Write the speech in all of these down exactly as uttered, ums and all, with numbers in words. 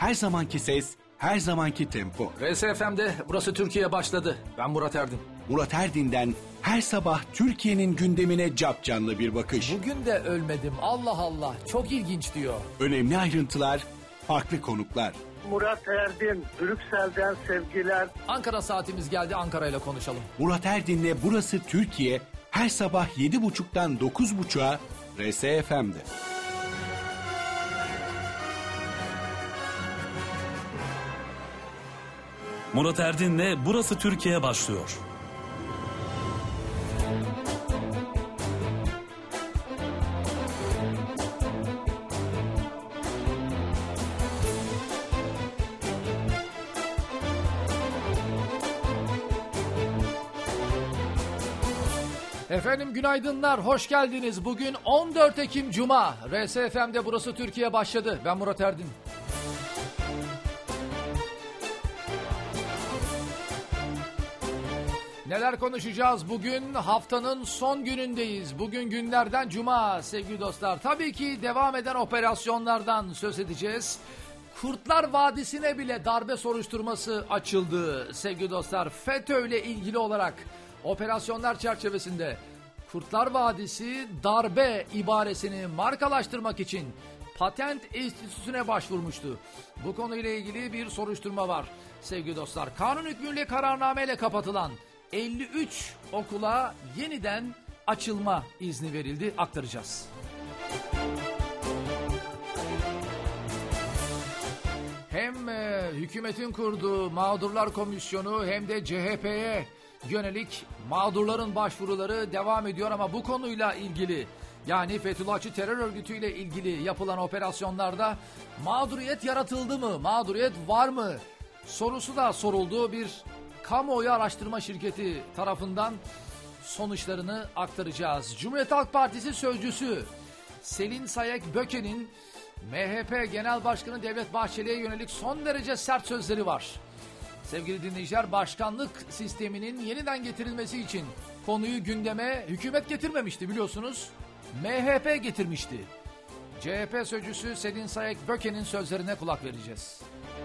Her zamanki ses, her zamanki tempo. R S F M'de Burası Türkiye başladı. Ben Murat Erdin. Murat Erdin'den her sabah Türkiye'nin gündemine capcanlı bir bakış. Bugün de ölmedim. Allah Allah. Çok ilginç diyor. Önemli ayrıntılar, farklı konuklar. Murat Erdin, Brüksel'den sevgiler. Ankara saatimiz geldi. Ankara ile konuşalım. Murat Erdin'le Burası Türkiye her sabah yedi buçuktan dokuz buçuğa R S F M'de. Murat Erdin'le Burası Türkiye başlıyor. Efendim günaydınlar, hoş geldiniz. Bugün on dört Ekim Cuma. R S F M'de Burası Türkiye başladı. Ben Murat Erdin. Neler konuşacağız? Bugün haftanın son günündeyiz. Bugün günlerden Cuma sevgili dostlar. Tabii ki devam eden operasyonlardan söz edeceğiz. Kurtlar Vadisi'ne bile darbe soruşturması açıldı sevgili dostlar. FETÖ ile ilgili olarak operasyonlar çerçevesinde Kurtlar Vadisi darbe ibaresini markalaştırmak için Patent Enstitüsü'ne başvurmuştu. Bu konuyla ilgili bir soruşturma var sevgili dostlar. Kanun hükmüyle kararnameyle kapatılan elli üç okula yeniden açılma izni verildi. Aktaracağız. Hem e, hükümetin kurduğu Mağdurlar Komisyonu hem de C H P'ye yönelik mağdurların başvuruları devam ediyor ama bu konuyla ilgili, yani Fethullahçı terör örgütüyle ilgili yapılan operasyonlarda mağduriyet yaratıldı mı, mağduriyet var mı sorusu da sorulduğu bir kamuoyu araştırma şirketi tarafından sonuçlarını aktaracağız. Cumhuriyet Halk Partisi sözcüsü Selin Sayek Böke'nin M H P Genel Başkanı Devlet Bahçeli'ye yönelik son derece sert sözleri var. Sevgili dinleyiciler, başkanlık sisteminin yeniden getirilmesi için konuyu gündeme hükümet getirmemişti biliyorsunuz. M H P getirmişti. C H P sözcüsü Selin Sayek Böke'nin sözlerine kulak vereceğiz.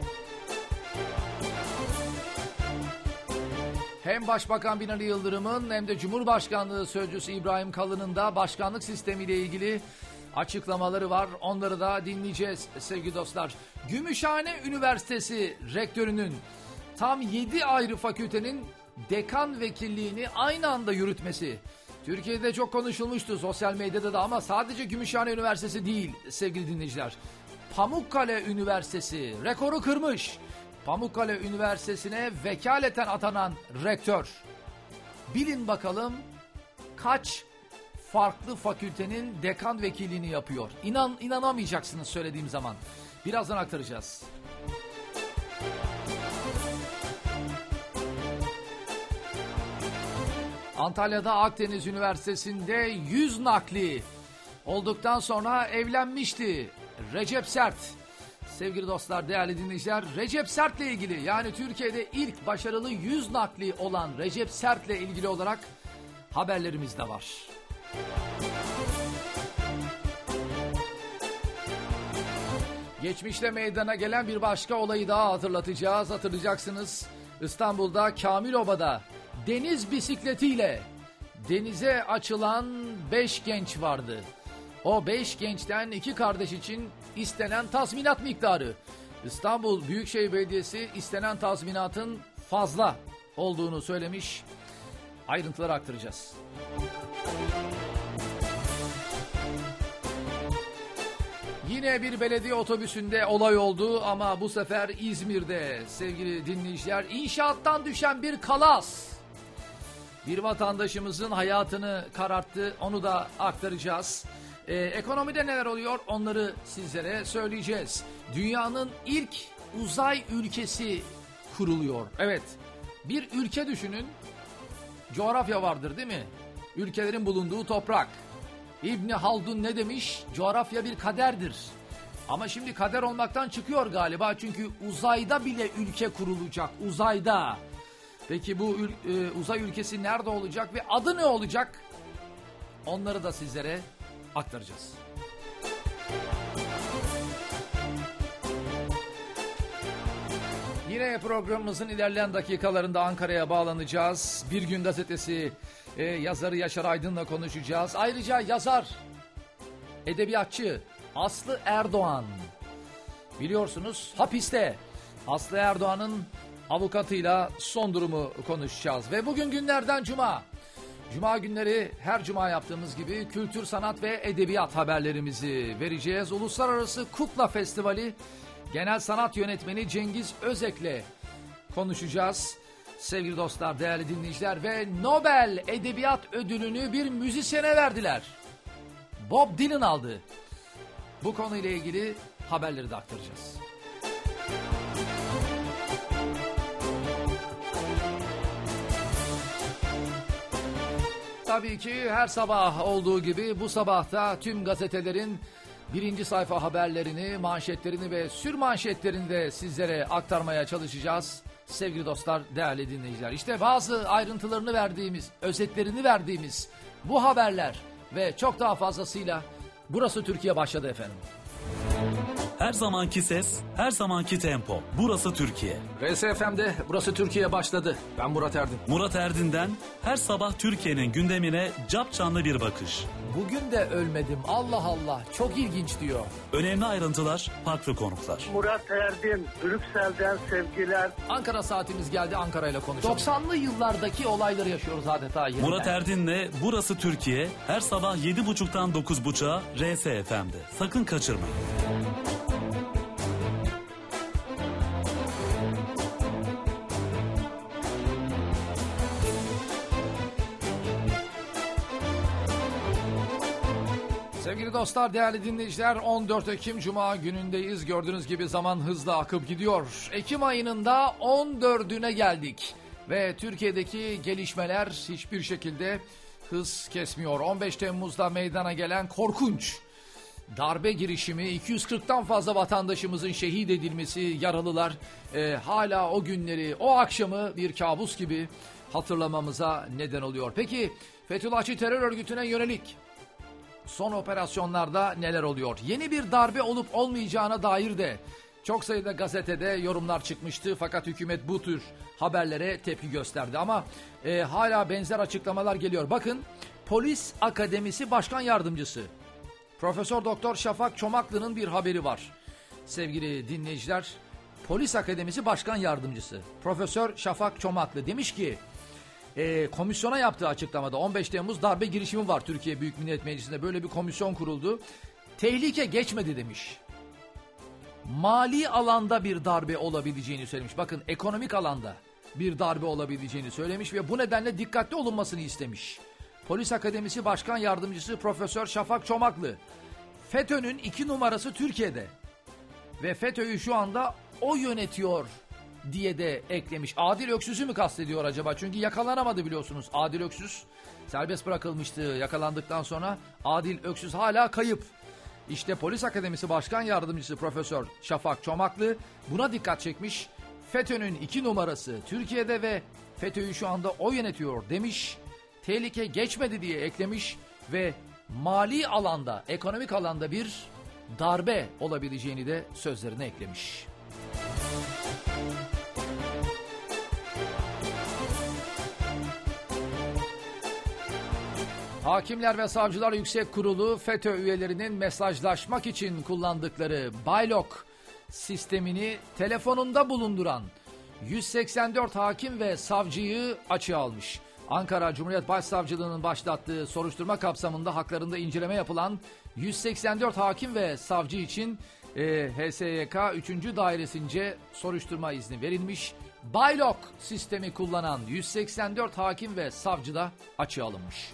Hem Başbakan Binali Yıldırım'ın hem de Cumhurbaşkanlığı Sözcüsü İbrahim Kalın'ın da başkanlık sistemiyle ilgili açıklamaları var. Onları da dinleyeceğiz sevgili dostlar. Gümüşhane Üniversitesi rektörünün tam yedi ayrı fakültenin dekan vekilliğini aynı anda yürütmesi. Türkiye'de çok konuşulmuştu, sosyal medyada da, ama sadece Gümüşhane Üniversitesi değil sevgili dinleyiciler. Pamukkale Üniversitesi rekoru kırmış. Pamukkale Üniversitesi'ne vekaleten atanan rektör, bilin bakalım kaç farklı fakültenin dekan vekilliğini yapıyor. İnan, inanamayacaksınız söylediğim zaman. Birazdan aktaracağız. Antalya'da Akdeniz Üniversitesi'nde yüz nakli olduktan sonra evlenmişti Recep Sert. Sevgili dostlar, değerli dinleyiciler, Recep Sert'le ilgili, yani Türkiye'de ilk başarılı yüz nakli olan Recep Sert'le ilgili olarak haberlerimiz de var. Geçmişte meydana gelen bir başka olayı daha hatırlatacağız. Hatırlayacaksınız, İstanbul'da Kamiloba'da deniz bisikletiyle denize açılan beş genç vardı. O beş gençten iki kardeş için istenen tazminat miktarı. İstanbul Büyükşehir Belediyesi istenen tazminatın fazla olduğunu söylemiş. Ayrıntıları aktaracağız. Yine bir belediye otobüsünde olay oldu ama bu sefer İzmir'de sevgili dinleyiciler. İnşaattan düşen bir kalas bir vatandaşımızın hayatını kararttı. Onu da aktaracağız. Ee, ekonomide neler oluyor onları sizlere söyleyeceğiz. Dünyanın ilk uzay ülkesi kuruluyor. Evet, bir ülke düşünün. Coğrafya vardır değil mi? Ülkelerin bulunduğu toprak. İbni Haldun ne demiş? Coğrafya bir kaderdir. Ama şimdi kader olmaktan çıkıyor galiba. Çünkü uzayda bile ülke kurulacak. Uzayda. Peki bu ül- e, uzay ülkesi nerede olacak ve adı ne olacak? Onları da sizlere aktaracağız. Ve programımızın ilerleyen dakikalarında Ankara'ya bağlanacağız. Bir Gün Gazetesi e, yazarı Yaşar Aydın'la konuşacağız. Ayrıca yazar, edebiyatçı Aslı Erdoğan, biliyorsunuz hapiste. Aslı Erdoğan'ın avukatıyla son durumu konuşacağız. Ve bugün günlerden Cuma. Cuma günleri her Cuma yaptığımız gibi kültür, sanat ve edebiyat haberlerimizi vereceğiz. Uluslararası Kukla Festivali Genel Sanat Yönetmeni Cengiz Özek'le konuşacağız. Sevgili dostlar, değerli dinleyiciler, ve Nobel Edebiyat Ödülünü bir müzisyene verdiler. Bob Dylan aldı. Bu konuyla ilgili haberleri de aktaracağız. Tabii ki her sabah olduğu gibi bu sabahta tüm gazetelerin birinci sayfa haberlerini, manşetlerini ve sürmanşetlerini de sizlere aktarmaya çalışacağız. Sevgili dostlar, değerli dinleyiciler, işte bazı ayrıntılarını verdiğimiz, özetlerini verdiğimiz bu haberler ve çok daha fazlasıyla Burası Türkiye başladı efendim. Her zamanki ses, her zamanki tempo. Burası Türkiye. R S F M'de Burası Türkiye başladı. Ben Murat Erdin. Murat Erdin'den her sabah Türkiye'nin gündemine capcanlı bir bakış. Bugün de ölmedim. Allah Allah. Çok ilginç diyor. Önemli ayrıntılar, farklı konuklar. Murat Erdin, Brüksel'den sevgiler. Ankara saatimiz geldi, Ankara ile konuşalım. doksanlı yıllardaki olayları yaşıyoruz adeta yeniden. Murat Erdin'le Burası Türkiye her sabah yedi buçuktan dokuz buçuğa R S F M'de. Sakın kaçırmayın. Sevgili dostlar, değerli dinleyiciler, on dört Ekim Cuma günündeyiz. Gördüğünüz gibi zaman hızla akıp gidiyor. Ekim ayının da on dördüne geldik. Ve Türkiye'deki gelişmeler hiçbir şekilde hız kesmiyor. on beş Temmuz'da meydana gelen korkunç darbe girişimi, iki yüz kırktan fazla vatandaşımızın şehit edilmesi, yaralılar e, hala o günleri, o akşamı bir kabus gibi hatırlamamıza neden oluyor. Peki Fethullahçı terör örgütüne yönelik son operasyonlarda neler oluyor? Yeni bir darbe olup olmayacağına dair de çok sayıda gazetede yorumlar çıkmıştı. Fakat hükümet bu tür haberlere tepki gösterdi. Ama e, hala benzer açıklamalar geliyor. Bakın, Polis Akademisi Başkan Yardımcısı Profesör Doktor Şafak Çomaklı'nın bir haberi var. Sevgili dinleyiciler, Polis Akademisi Başkan Yardımcısı Profesör Şafak Çomaklı demiş ki, E, komisyona yaptığı açıklamada on beş Temmuz darbe girişimi var Türkiye Büyük Millet Meclisi'nde, böyle bir komisyon kuruldu. Tehlike geçmedi demiş. Mali alanda bir darbe olabileceğini söylemiş. Bakın, ekonomik alanda bir darbe olabileceğini söylemiş ve bu nedenle dikkatli olunmasını istemiş. Polis Akademisi Başkan Yardımcısı Profesör Şafak Çomaklı, FETÖ'nün iki numarası Türkiye'de ve FETÖ'yü şu anda o yönetiyor diye de eklemiş. Adil Öksüz'ü mü kastediyor acaba? Çünkü yakalanamadı biliyorsunuz. Adil Öksüz serbest bırakılmıştı yakalandıktan sonra. Adil Öksüz hala kayıp. İşte Polis Akademisi Başkan Yardımcısı Profesör Şafak Çomaklı buna dikkat çekmiş. FETÖ'nün iki numarası Türkiye'de ve FETÖ'yü şu anda o yönetiyor demiş. Tehlike geçmedi diye eklemiş ve mali alanda, ekonomik alanda bir darbe olabileceğini de sözlerine eklemiş. Hakimler ve Savcılar Yüksek Kurulu, FETÖ üyelerinin mesajlaşmak için kullandıkları Baylok sistemini telefonunda bulunduran yüz seksen dört hakim ve savcıyı açığa almış. Ankara Cumhuriyet Başsavcılığı'nın başlattığı soruşturma kapsamında haklarında inceleme yapılan yüz seksen dört hakim ve savcı için e, H S Y K üçüncü Dairesince soruşturma izni verilmiş. Baylok sistemi kullanan yüz seksen dört hakim ve savcı da açığa alınmış.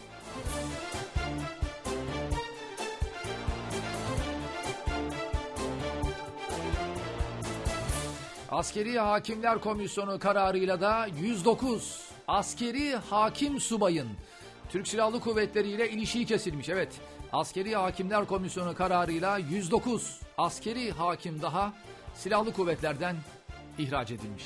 Askeri Hakimler Komisyonu kararıyla da yüz dokuz askeri hakim subayın Türk Silahlı Kuvvetleri ile ilişiği kesilmiş. Evet, Askeri Hakimler Komisyonu kararıyla yüz dokuz askeri hakim daha Silahlı Kuvvetlerden ihraç edilmiş.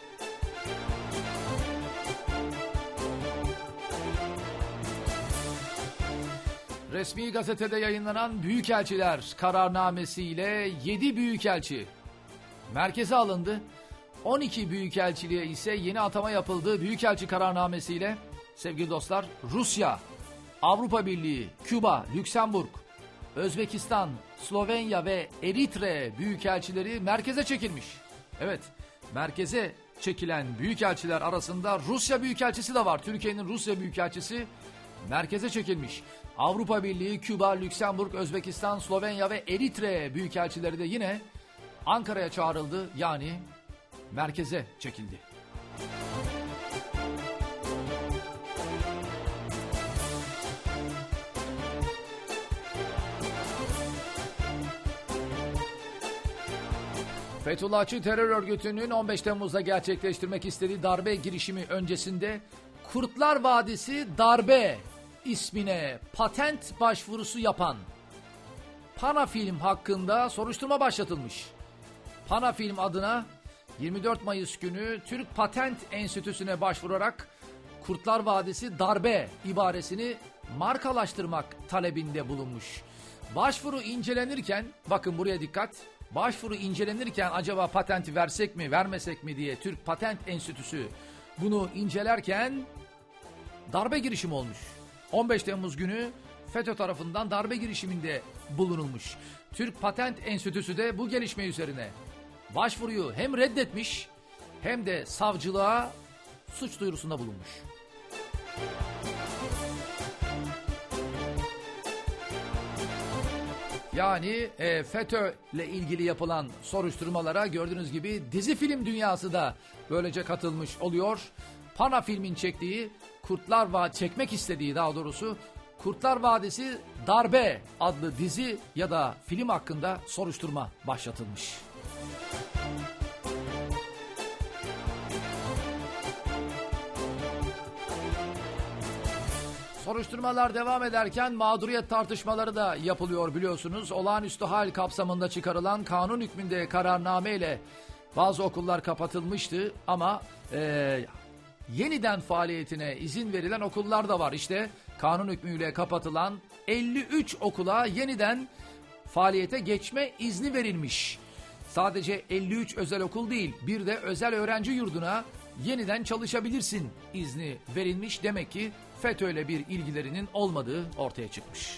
Resmi gazetede yayınlanan Büyükelçiler kararnamesiyle yedi büyükelçi merkeze alındı. on iki büyükelçiliğe ise yeni atama yapıldı. Büyükelçi kararnamesiyle sevgili dostlar Rusya, Avrupa Birliği, Küba, Lüksemburg, Özbekistan, Slovenya ve Eritre büyükelçileri merkeze çekilmiş. Evet, merkeze çekilen büyükelçiler arasında Rusya büyükelçisi de var. Türkiye'nin Rusya büyükelçisi merkeze çekilmiş. Avrupa Birliği, Küba, Lüksemburg, Özbekistan, Slovenya ve Eritre büyükelçileri de yine Ankara'ya çağrıldı. Yani merkeze çekildi. Fethullahçı terör örgütünün on beş Temmuz'da gerçekleştirmek istediği darbe girişimi öncesinde Kurtlar Vadisi Darbe ismine patent başvurusu yapan Panafilm hakkında soruşturma başlatılmış. Panafilm adına yirmi dört Mayıs günü Türk Patent Enstitüsü'ne başvurarak Kurtlar Vadisi Darbe ibaresini markalaştırmak talebinde bulunmuş. Başvuru incelenirken, bakın buraya dikkat, başvuru incelenirken acaba patenti versek mi vermesek mi diye Türk Patent Enstitüsü bunu incelerken darbe girişimi olmuş. on beş Temmuz günü FETÖ tarafından darbe girişiminde bulunulmuş. Türk Patent Enstitüsü de bu gelişme üzerine başvuruyu hem reddetmiş hem de savcılığa suç duyurusunda bulunmuş. Yani e, FETÖ ile ilgili yapılan soruşturmalara gördüğünüz gibi dizi film dünyası da böylece katılmış oluyor. Panafilm'in çektiği Kurtlar Vadisi çekmek istediği daha doğrusu Kurtlar Vadisi Darbe adlı dizi ya da film hakkında soruşturma başlatılmış. Soruşturmalar devam ederken mağduriyet tartışmaları da yapılıyor biliyorsunuz. Olağanüstü hal kapsamında çıkarılan kanun hükmünde kararname ile bazı okullar kapatılmıştı ama e, yeniden faaliyetine izin verilen okullar da var. İşte kanun hükmüyle kapatılan elli üç okula yeniden faaliyete geçme izni verilmiş. Sadece elli üç özel okul değil, bir de özel öğrenci yurduna yeniden çalışabilirsin izni verilmiş. Demek ki FETÖ'yle bir ilgilerinin olmadığı ortaya çıkmış.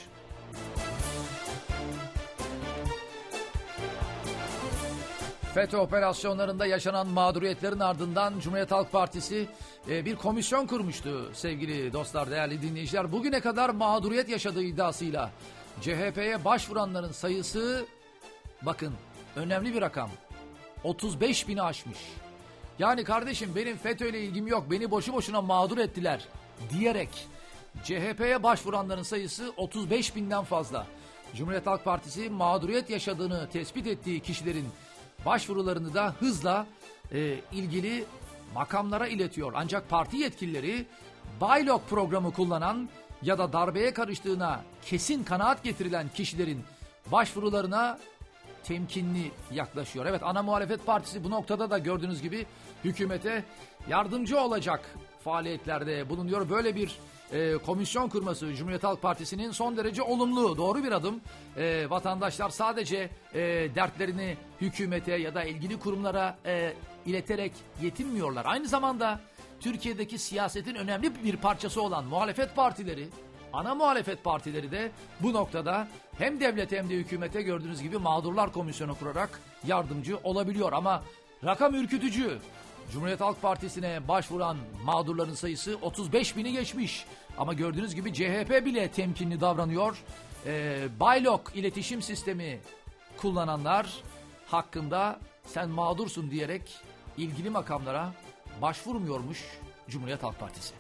FETÖ operasyonlarında yaşanan mağduriyetlerin ardından Cumhuriyet Halk Partisi e, bir komisyon kurmuştu sevgili dostlar, değerli dinleyiciler. Bugüne kadar mağduriyet yaşadığı iddiasıyla C H P'ye başvuranların sayısı, bakın önemli bir rakam, otuz beş bini aşmış. Yani kardeşim benim FETÖ'yle ilgim yok, beni boşu boşuna mağdur ettiler diyerek C H P'ye başvuranların sayısı otuz beş binden fazla. Cumhuriyet Halk Partisi mağduriyet yaşadığını tespit ettiği kişilerin başvurularını da hızla e, ilgili makamlara iletiyor. Ancak parti yetkilileri Baylok programı kullanan ya da darbeye karıştığına kesin kanaat getirilen kişilerin başvurularına temkinli yaklaşıyor. Evet, ana muhalefet partisi bu noktada da gördüğünüz gibi hükümete yardımcı olacak faaliyetlerde bulunuyor. Böyle bir e, komisyon kurması Cumhuriyet Halk Partisi'nin son derece olumlu, doğru bir adım. E, vatandaşlar sadece e, dertlerini hükümete ya da ilgili kurumlara e, ileterek yetinmiyorlar. Aynı zamanda Türkiye'deki siyasetin önemli bir parçası olan muhalefet partileri, ana muhalefet partileri de bu noktada hem devlete hem de hükümete gördüğünüz gibi mağdurlar komisyonu kurarak yardımcı olabiliyor. Ama rakam ürkütücü. Cumhuriyet Halk Partisi'ne başvuran mağdurların sayısı otuz beş bini geçmiş. Ama gördüğünüz gibi C H P bile temkinli davranıyor. Ee, Baylok iletişim sistemi kullananlar hakkında sen mağdursun diyerek ilgili makamlara başvurmuyormuş Cumhuriyet Halk Partisi.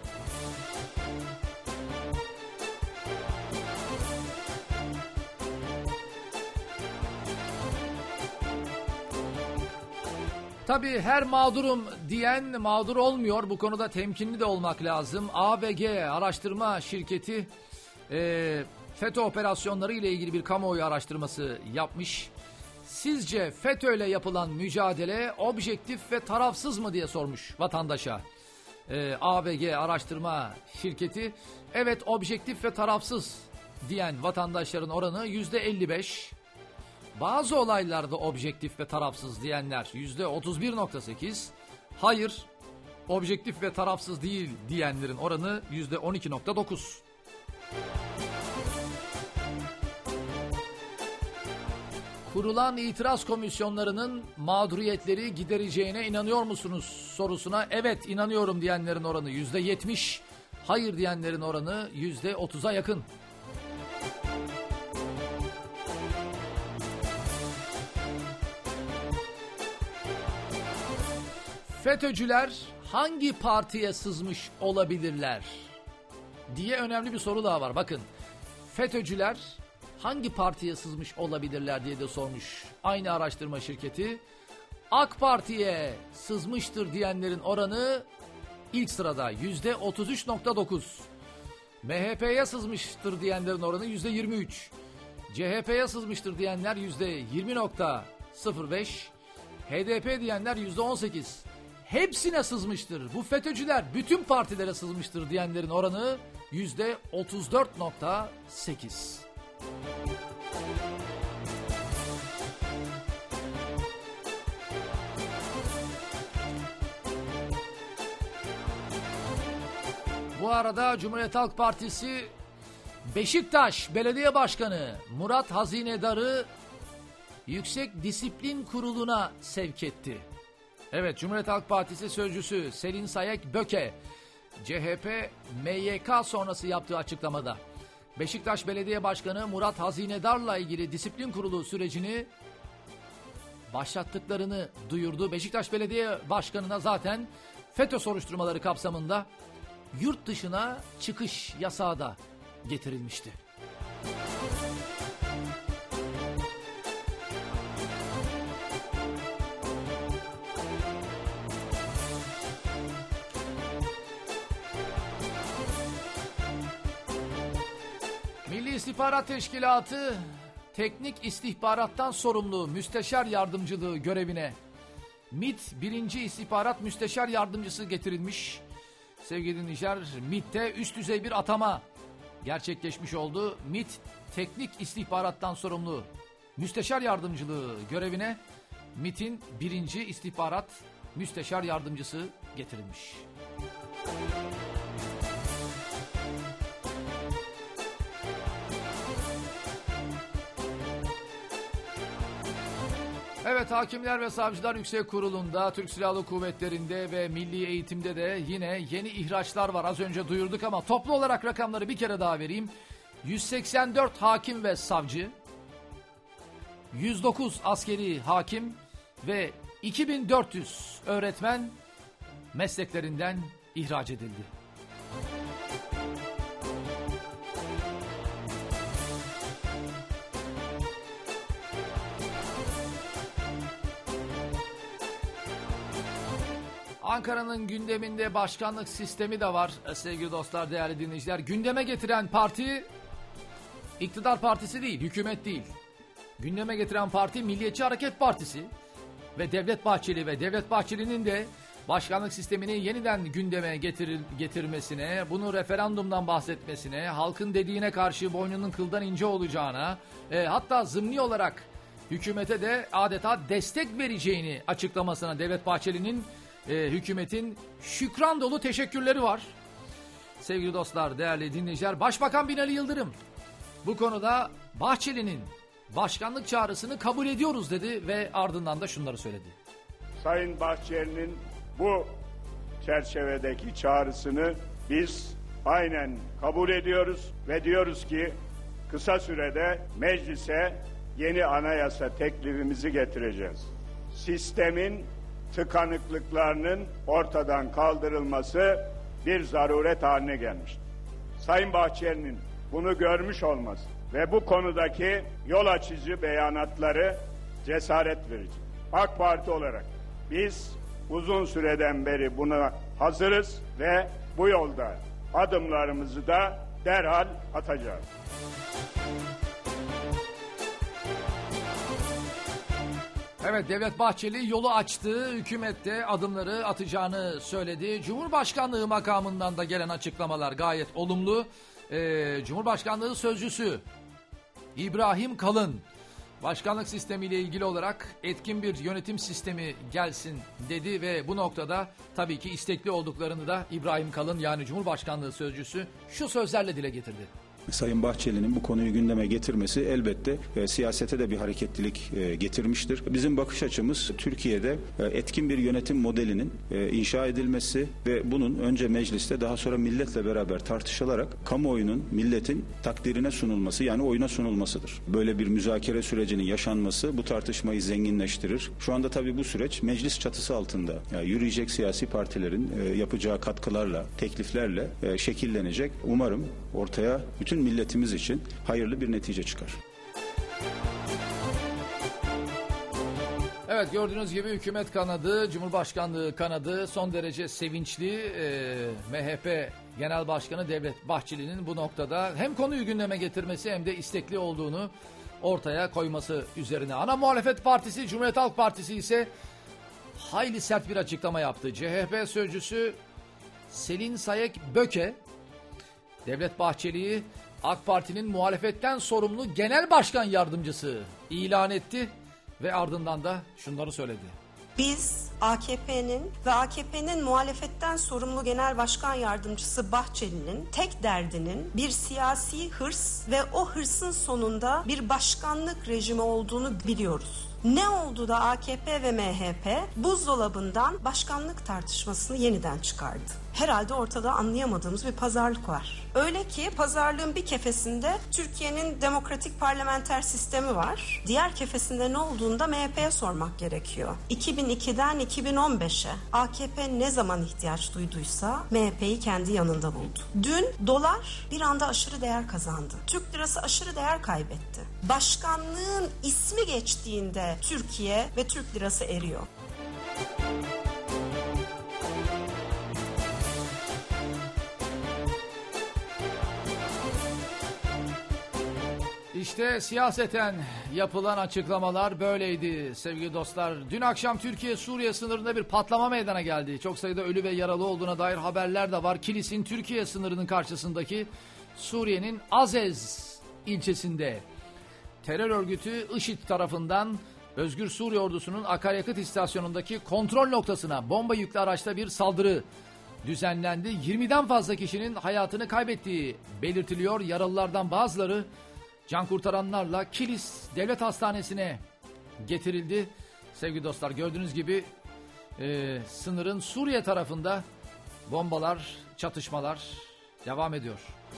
Tabii her mağdurum diyen mağdur olmuyor. Bu konuda temkinli de olmak lazım. A V G araştırma şirketi e, FETÖ operasyonları ile ilgili bir kamuoyu araştırması yapmış. Sizce FETÖ ile yapılan mücadele objektif ve tarafsız mı diye sormuş vatandaşa. E, A V G araştırma şirketi evet objektif ve tarafsız diyen vatandaşların oranı yüzde elli beş. Bazı olaylarda objektif ve tarafsız diyenler yüzde otuz bir nokta sekiz. Hayır, objektif ve tarafsız değil diyenlerin oranı yüzde on iki nokta dokuz. Kurulan itiraz komisyonlarının mağduriyetleri gidereceğine inanıyor musunuz sorusuna evet inanıyorum diyenlerin oranı yüzde yetmiş, hayır diyenlerin oranı yüzde otuza yakın. FETÖ'cüler hangi partiye sızmış olabilirler diye önemli bir soru daha var. Bakın, FETÖ'cüler hangi partiye sızmış olabilirler diye de sormuş aynı araştırma şirketi. AK Parti'ye sızmıştır diyenlerin oranı ilk sırada yüzde otuz üç nokta dokuz. M H P'ye sızmıştır diyenlerin oranı yüzde yirmi üç. C H P'ye sızmıştır diyenler yüzde yirmi nokta sıfır beş. H D P diyenler yüzde on sekiz. Hepsine sızmıştır. Bu FETÖ'cüler bütün partilere sızmıştır diyenlerin oranı yüzde otuz dört nokta sekiz. Bu arada Cumhuriyet Halk Partisi Beşiktaş Belediye Başkanı Murat Hazinedar'ı Yüksek Disiplin Kurulu'na sevk etti. Evet, Cumhuriyet Halk Partisi sözcüsü Selin Sayek Böke, C H P M Y K sonrası yaptığı açıklamada Beşiktaş Belediye Başkanı Murat Hazinedar'la ilgili disiplin kurulu sürecini başlattıklarını duyurdu. Beşiktaş Belediye Başkanı'na zaten FETÖ soruşturmaları kapsamında yurt dışına çıkış yasağı da getirilmişti. Milli İstihbarat Teşkilatı teknik istihbarattan sorumlu müsteşar yardımcılığı görevine MİT birinci İstihbarat Müsteşar Yardımcısı getirilmiş. Sevgili dinleyiciler, MİT'te üst düzey bir atama gerçekleşmiş oldu. MİT teknik istihbarattan sorumlu müsteşar yardımcılığı görevine MİT'in birinci İstihbarat Müsteşar Yardımcısı getirilmiş. Evet, Hakimler ve Savcılar Yüksek Kurulu'nda, Türk Silahlı Kuvvetleri'nde ve Milli Eğitim'de de yine yeni ihraçlar var. Az önce duyurduk ama toplu olarak rakamları bir kere daha vereyim. yüz seksen dört hakim ve savcı, yüz dokuz askeri hakim ve iki bin dört yüz öğretmen mesleklerinden ihraç edildi. Ankara'nın gündeminde başkanlık sistemi de var sevgili dostlar, değerli dinleyiciler. Gündeme getiren parti iktidar partisi değil, hükümet değil. Gündeme getiren parti Milliyetçi Hareket Partisi ve Devlet Bahçeli ve Devlet Bahçeli'nin de başkanlık sistemini yeniden gündeme getir getirmesine, bunu referandumdan bahsetmesine, halkın dediğine karşı boynunun kıldan ince olacağına, e, hatta zımni olarak hükümete de adeta destek vereceğini açıklamasına Devlet Bahçeli'nin e, hükümetin şükran dolu teşekkürleri var. Sevgili dostlar, değerli dinleyiciler, Başbakan Binali Yıldırım bu konuda Bahçeli'nin başkanlık çağrısını kabul ediyoruz dedi ve ardından da şunları söyledi. Sayın Bahçeli'nin bu çerçevedeki çağrısını biz aynen kabul ediyoruz ve diyoruz ki kısa sürede meclise yeni anayasa teklifimizi getireceğiz. Sistemin tıkanıklıklarının ortadan kaldırılması bir zaruret haline gelmiştir. Sayın Bahçeli'nin bunu görmüş olması ve bu konudaki yol açıcı beyanatları cesaret verici. AK Parti olarak biz uzun süreden beri buna hazırız ve bu yolda adımlarımızı da derhal atacağız. Evet, Devlet Bahçeli yolu açtı, hükümette adımları atacağını söyledi. Cumhurbaşkanlığı makamından da gelen açıklamalar gayet olumlu. Ee, Cumhurbaşkanlığı Sözcüsü İbrahim Kalın, başkanlık sistemiyle ilgili olarak etkin bir yönetim sistemi gelsin dedi ve bu noktada tabii ki istekli olduklarını da İbrahim Kalın yani Cumhurbaşkanlığı sözcüsü şu sözlerle dile getirdi. Sayın Bahçeli'nin bu konuyu gündeme getirmesi elbette e, siyasete de bir hareketlilik e, getirmiştir. Bizim bakış açımız Türkiye'de e, etkin bir yönetim modelinin e, inşa edilmesi ve bunun önce mecliste daha sonra milletle beraber tartışılarak kamuoyunun, milletin takdirine sunulması yani oyuna sunulmasıdır. Böyle bir müzakere sürecinin yaşanması bu tartışmayı zenginleştirir. Şu anda tabii bu süreç meclis çatısı altında yani yürüyecek siyasi partilerin e, yapacağı katkılarla, tekliflerle e, şekillenecek. Umarım ortaya bütün milletimiz için hayırlı bir netice çıkar. Evet, gördüğünüz gibi hükümet kanadı, Cumhurbaşkanlığı kanadı son derece sevinçli. Ee, M H P Genel Başkanı Devlet Bahçeli'nin bu noktada hem konuyu gündeme getirmesi hem de istekli olduğunu ortaya koyması üzerine. Ana muhalefet partisi Cumhuriyet Halk Partisi ise hayli sert bir açıklama yaptı. C H P sözcüsü Selin Sayek Böke, Devlet Bahçeli'yi AK Parti'nin muhalefetten sorumlu genel başkan yardımcısı ilan etti ve ardından da şunları söyledi. Biz A K P'nin ve A K P'nin muhalefetten sorumlu genel başkan yardımcısı Bahçeli'nin tek derdinin bir siyasi hırs ve o hırsın sonunda bir başkanlık rejimi olduğunu biliyoruz. Ne oldu da A K P ve M H P buzdolabından başkanlık tartışmasını yeniden çıkardı? Herhalde ortada anlayamadığımız bir pazarlık var. Öyle ki pazarlığın bir kefesinde Türkiye'nin demokratik parlamenter sistemi var. Diğer kefesinde ne olduğunu da M H P'ye sormak gerekiyor. iki bin ikiden iki bin on beşe A K P ne zaman ihtiyaç duyduysa M H P'yi kendi yanında buldu. Dün dolar bir anda aşırı değer kazandı. Türk lirası aşırı değer kaybetti. Başkanlığın ismi geçtiğinde Türkiye ve Türk lirası eriyor. İşte siyaseten yapılan açıklamalar böyleydi sevgili dostlar. Dün akşam Türkiye-Suriye sınırında bir patlama meydana geldi. Çok sayıda ölü ve yaralı olduğuna dair haberler de var. Kilis'in Türkiye sınırının karşısındaki Suriye'nin Azez ilçesinde terör örgütü IŞİD tarafından Özgür Suriye ordusunun akaryakıt istasyonundaki kontrol noktasına bomba yüklü araçta bir saldırı düzenlendi. yirmiden fazla kişinin hayatını kaybettiği belirtiliyor. Yaralılardan bazıları can kurtaranlarla Kilis Devlet Hastanesi'ne getirildi. Sevgili dostlar, gördüğünüz gibi e, sınırın Suriye tarafında bombalar, çatışmalar devam ediyor.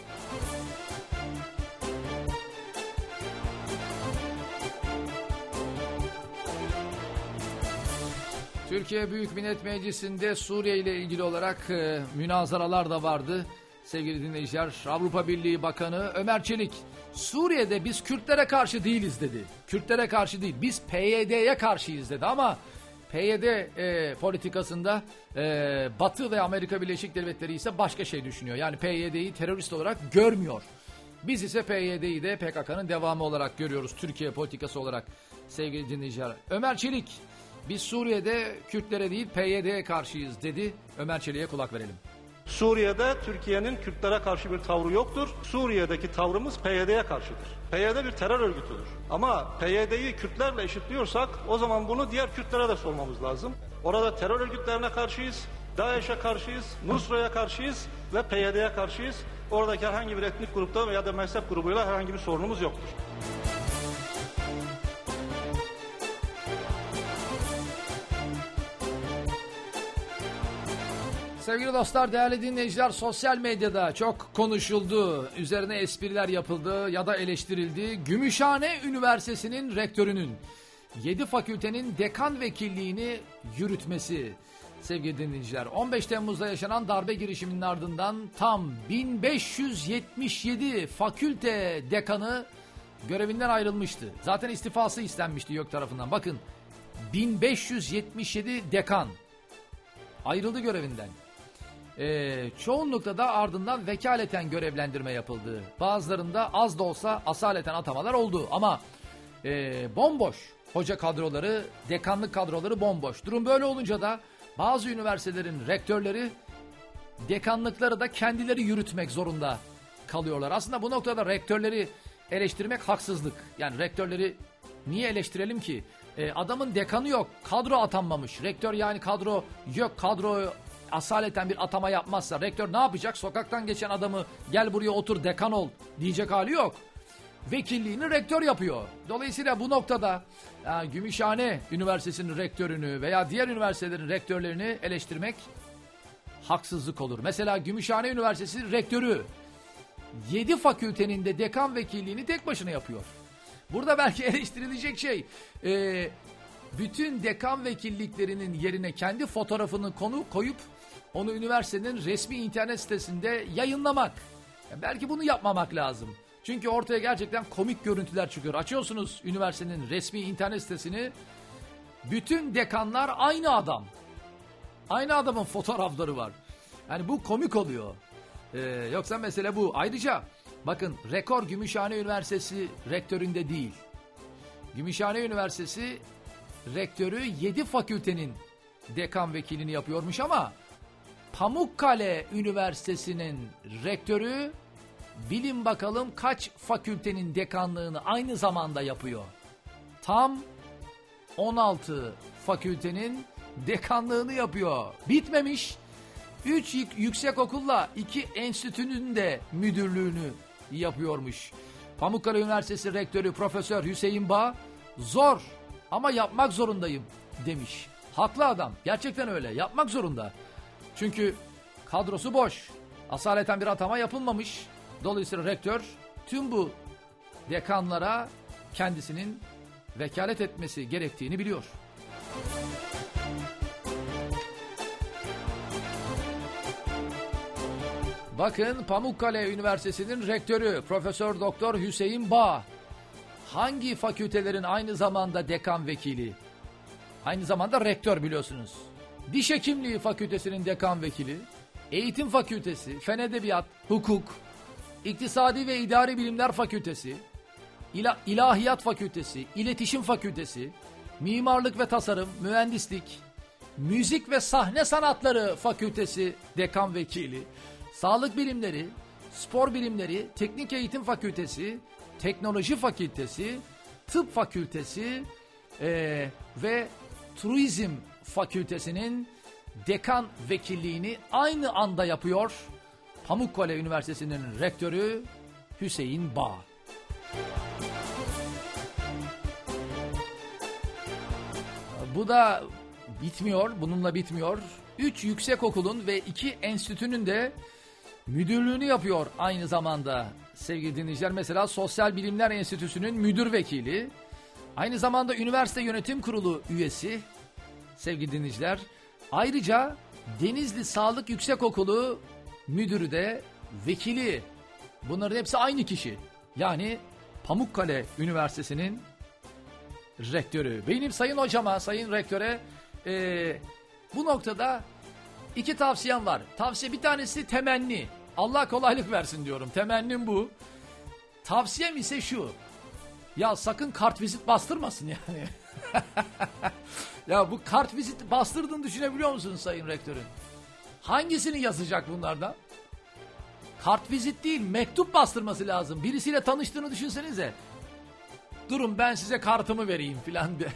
Türkiye Büyük Millet Meclisi'nde Suriye ile ilgili olarak e, münazaralar da vardı. Sevgili dinleyiciler, Avrupa Birliği Bakanı Ömer Çelik, Suriye'de biz Kürtlere karşı değiliz dedi. Kürtlere karşı değil, biz P Y D'ye karşıyız dedi ama P Y D e, politikasında e, Batı ve Amerika Birleşik Devletleri ise başka şey düşünüyor. Yani P Y D'yi terörist olarak görmüyor. Biz ise P Y D'yi de P K K'nın devamı olarak görüyoruz, Türkiye politikası olarak sevgili dinleyiciler. Ömer Çelik, biz Suriye'de Kürtlere değil P Y D'ye karşıyız dedi. Ömer Çelik'e kulak verelim. Suriye'de Türkiye'nin Kürtlere karşı bir tavrı yoktur. Suriye'deki tavrımız P Y D'ye karşıdır. P Y D bir terör örgütüdür. Ama P Y D'yi Kürtlerle eşitliyorsak o zaman bunu diğer Kürtlere de sormamız lazım. Orada terör örgütlerine karşıyız, DAEŞ'e karşıyız, Nusra'ya karşıyız ve P Y D'ye karşıyız. Oradaki herhangi bir etnik grupta veya da mezhep grubuyla herhangi bir sorunumuz yoktur. Sevgili dostlar, değerli dinleyiciler, sosyal medyada çok konuşuldu, üzerine espriler yapıldı ya da eleştirildi. Gümüşhane Üniversitesi'nin rektörünün yedi fakültenin dekan vekilliğini yürütmesi. Sevgili dinleyiciler, on beş Temmuz'da yaşanan darbe girişiminin ardından tam bin beş yüz yetmiş yedi fakülte dekanı görevinden ayrılmıştı. Zaten istifası istenmişti YÖK tarafından. Bakın, bin beş yüz yetmiş yedi dekan ayrıldı görevinden. Ee, çoğunlukla da ardından vekaleten görevlendirme yapıldı. Bazılarında az da olsa asaleten atamalar oldu ama e, bomboş hoca kadroları, dekanlık kadroları bomboş. Durum böyle olunca da bazı üniversitelerin rektörleri dekanlıkları da kendileri yürütmek zorunda kalıyorlar. Aslında bu noktada rektörleri eleştirmek haksızlık. Yani rektörleri Niye eleştirelim ki? E, adamın dekanı yok. Kadro atanmamış. Rektör yani kadro yok. Kadro asaleten bir atama yapmazsa rektör ne yapacak? Sokaktan geçen adamı gel buraya otur dekan ol diyecek hali yok. Vekilliğini rektör yapıyor. Dolayısıyla bu noktada yani Gümüşhane Üniversitesi'nin rektörünü veya diğer üniversitelerin rektörlerini eleştirmek haksızlık olur. Mesela Gümüşhane Üniversitesi rektörü yedi fakültenin de dekan vekilliğini tek başına yapıyor. Burada belki eleştirilecek şey e, bütün dekan vekilliklerinin yerine kendi fotoğrafını konu koyup onu üniversitenin resmi internet sitesinde yayınlamak. Yani belki bunu yapmamak lazım. Çünkü ortaya gerçekten komik görüntüler çıkıyor. Açıyorsunuz üniversitenin resmi internet sitesini. Bütün dekanlar aynı adam. Aynı adamın fotoğrafları var. Yani bu komik oluyor. Ee, yoksa mesele bu. Ayrıca bakın rekor Gümüşhane Üniversitesi rektöründe değil. Gümüşhane Üniversitesi rektörü yedi fakültenin dekan vekilini yapıyormuş ama Pamukkale Üniversitesi'nin rektörü bilin bakalım kaç fakültenin dekanlığını aynı zamanda yapıyor. Tam on altı fakültenin dekanlığını yapıyor. Bitmemiş. üç yüksekokulla iki enstitünün de müdürlüğünü yapıyormuş. Pamukkale Üniversitesi Rektörü Profesör Hüseyin Bağ zor ama yapmak zorundayım demiş. Haklı adam. Gerçekten öyle. Yapmak zorunda. Çünkü kadrosu boş. Asaleten bir atama yapılmamış. Dolayısıyla rektör tüm bu dekanlara kendisinin vekalet etmesi gerektiğini biliyor. Bakın Pamukkale Üniversitesi'nin rektörü Profesör Doktor Hüseyin Bağ hangi fakültelerin aynı zamanda dekan vekili? Aynı zamanda rektör biliyorsunuz. Diş Hekimliği Fakültesi'nin dekan vekili, Eğitim Fakültesi, Fen Edebiyat, Hukuk, İktisadi ve İdari Bilimler Fakültesi, İla- İlahiyat Fakültesi, İletişim Fakültesi, Mimarlık ve Tasarım, Mühendislik, Müzik ve Sahne Sanatları Fakültesi dekan vekili, Sağlık Bilimleri, Spor Bilimleri, Teknik Eğitim Fakültesi, Teknoloji Fakültesi, Tıp Fakültesi ee, ve Turizm Fakültesinin dekan vekilliğini aynı anda yapıyor Pamukkale Üniversitesi'nin rektörü Hüseyin Bağ. Bu da bitmiyor, bununla bitmiyor. Üç yüksekokulun ve iki enstitünün de müdürlüğünü yapıyor aynı zamanda sevgili dinleyiciler. Mesela Sosyal Bilimler Enstitüsü'nün müdür vekili, aynı zamanda Üniversite Yönetim Kurulu üyesi sevgili dinleyiciler. Ayrıca Denizli Sağlık Yüksekokulu müdürü de vekili. Bunların hepsi aynı kişi. Yani Pamukkale Üniversitesi'nin rektörü. Benim sayın hocama, sayın rektöre ee, bu noktada iki tavsiyem var. Tavsiye bir tanesi temenni. Allah kolaylık versin diyorum. Temennim bu. Tavsiyem ise şu. Ya sakın kartvizit bastırmasın yani. Ya bu kartvizit bastırdığını düşünebiliyor musunuz sayın rektörün? Hangisini yazacak bunlardan? Kartvizit değil, mektup bastırması lazım. Birisiyle tanıştığını düşünsenize. Durun ben size kartımı vereyim filan de.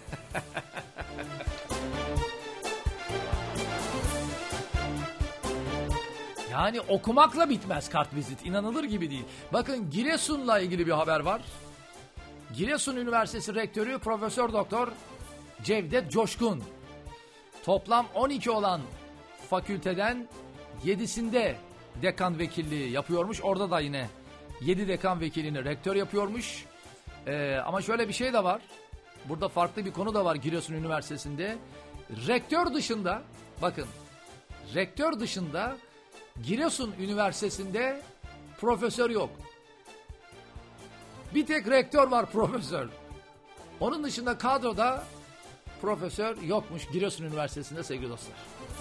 Yani okumakla bitmez kartvizit. İnanılır gibi değil. Bakın Giresun'la ilgili bir haber var. Giresun Üniversitesi Rektörü Profesör Doktor Cevdet Coşkun. Toplam on iki olan fakülteden yedisinde dekan vekilliği yapıyormuş. Orada da yine yedi dekan vekilini rektör yapıyormuş. Ee, ama şöyle bir şey de var. Burada farklı bir konu da var Giresun Üniversitesi'nde. Rektör dışında, bakın, rektör dışında Giresun Üniversitesi'nde profesör yok. Bir tek rektör var, profesör. Onun dışında kadroda profesör yokmuş Giresun Üniversitesi'nde sevgili dostlar.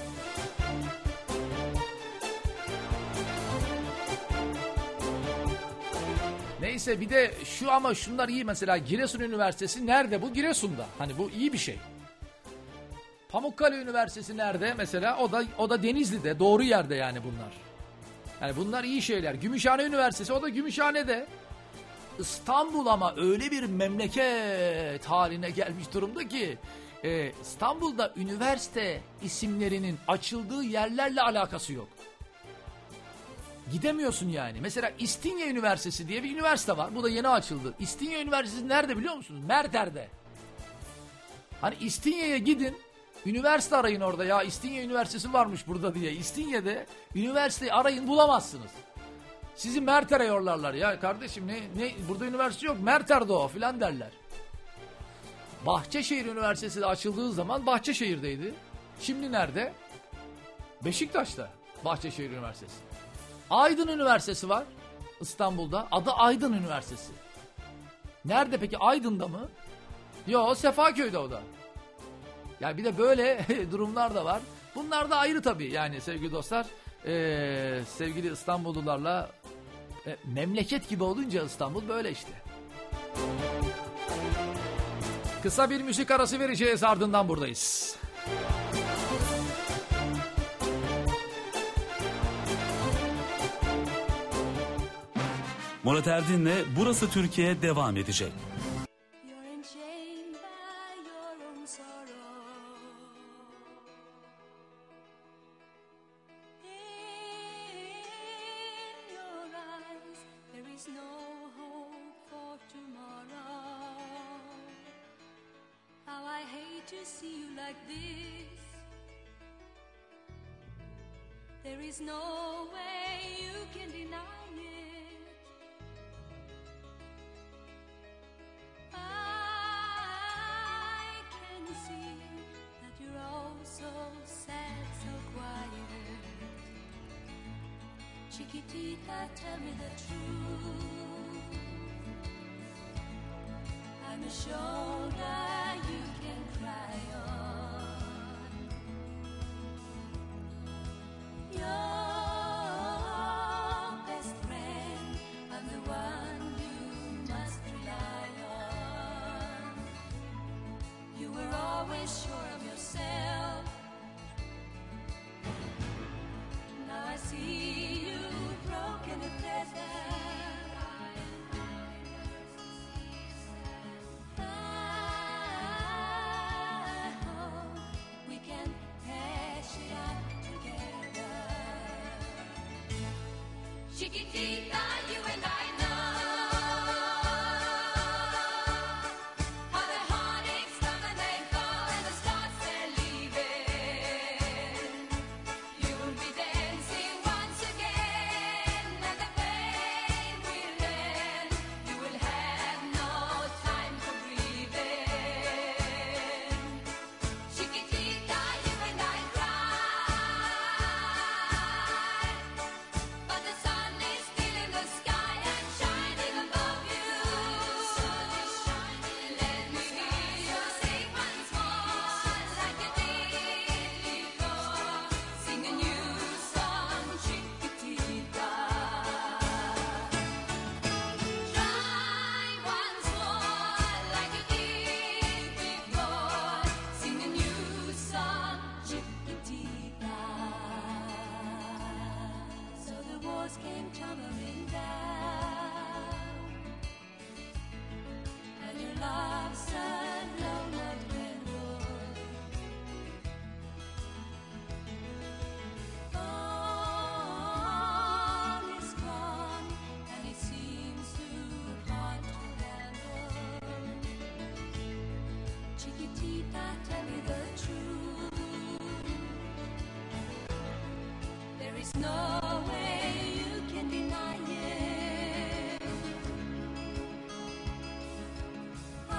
Neyse bir de şu, ama şunlar iyi mesela. Giresun Üniversitesi nerede? Bu Giresun'da. Hani bu iyi bir şey. Pamukkale Üniversitesi nerede? Mesela o da o da Denizli'de. Doğru yerde yani bunlar. Yani bunlar iyi şeyler. Gümüşhane Üniversitesi o da Gümüşhane'de. İstanbul ama öyle bir memleket haline gelmiş durumda ki e, İstanbul'da üniversite isimlerinin açıldığı yerlerle alakası yok. Gidemiyorsun yani. Mesela İstinye Üniversitesi diye bir üniversite var. Bu da yeni açıldı. İstinye Üniversitesi nerede biliyor musunuz? Merter'de. Hani İstinye'ye gidin. Üniversite arayın orada ya. İstinye Üniversitesi varmış burada diye. İstinye'de üniversiteyi arayın, bulamazsınız. Sizi Merter'e yorlarlar. Ya kardeşim ne, ne burada üniversite yok. Merter'de o filan derler. Bahçeşehir Üniversitesi de açıldığı zaman Bahçeşehir'deydi. Şimdi nerede? Beşiktaş'ta Bahçeşehir Üniversitesi. Aydın Üniversitesi var İstanbul'da. Adı Aydın Üniversitesi. Nerede peki? Aydın'da mı? Yok, Sefaköy'de o da. Yani bir de böyle durumlar da var. Bunlar da ayrı tabii yani sevgili dostlar. Ee, sevgili İstanbullularla e, memleket gibi olunca İstanbul böyle işte. Kısa bir müzik arası vereceğiz, ardından buradayız. Murat Erdin'le Burası Türkiye devam edecek. There is no way you can deny it. I can see that you're all so sad, so quiet. Chiquitita, tell me the truth. I'm a shoulder you can cry on. Your best friend, I'm the one you must rely on. You were always sure of yourself. Now I see you broken and pleasant. I hope we can hash it out together. Chiquitita, you and I know how the heartaches come and they go and the stars they're leaving. You'll be dancing once again and the pain will end. You will have no time for breathing. Chiquitita, you and I cry, but the sun is still in the sky and shining above you. Let me hear you sing once more like you did before. Sing a new song, Chiquitita. Try once more like you did before. Sing a new song, Chiquitita. So the walls came tumbling down, and your love sun no more trembled. All is gone, and it seems too hard to handle. Chiquitita, tell me the truth. There is no way you can deny it. I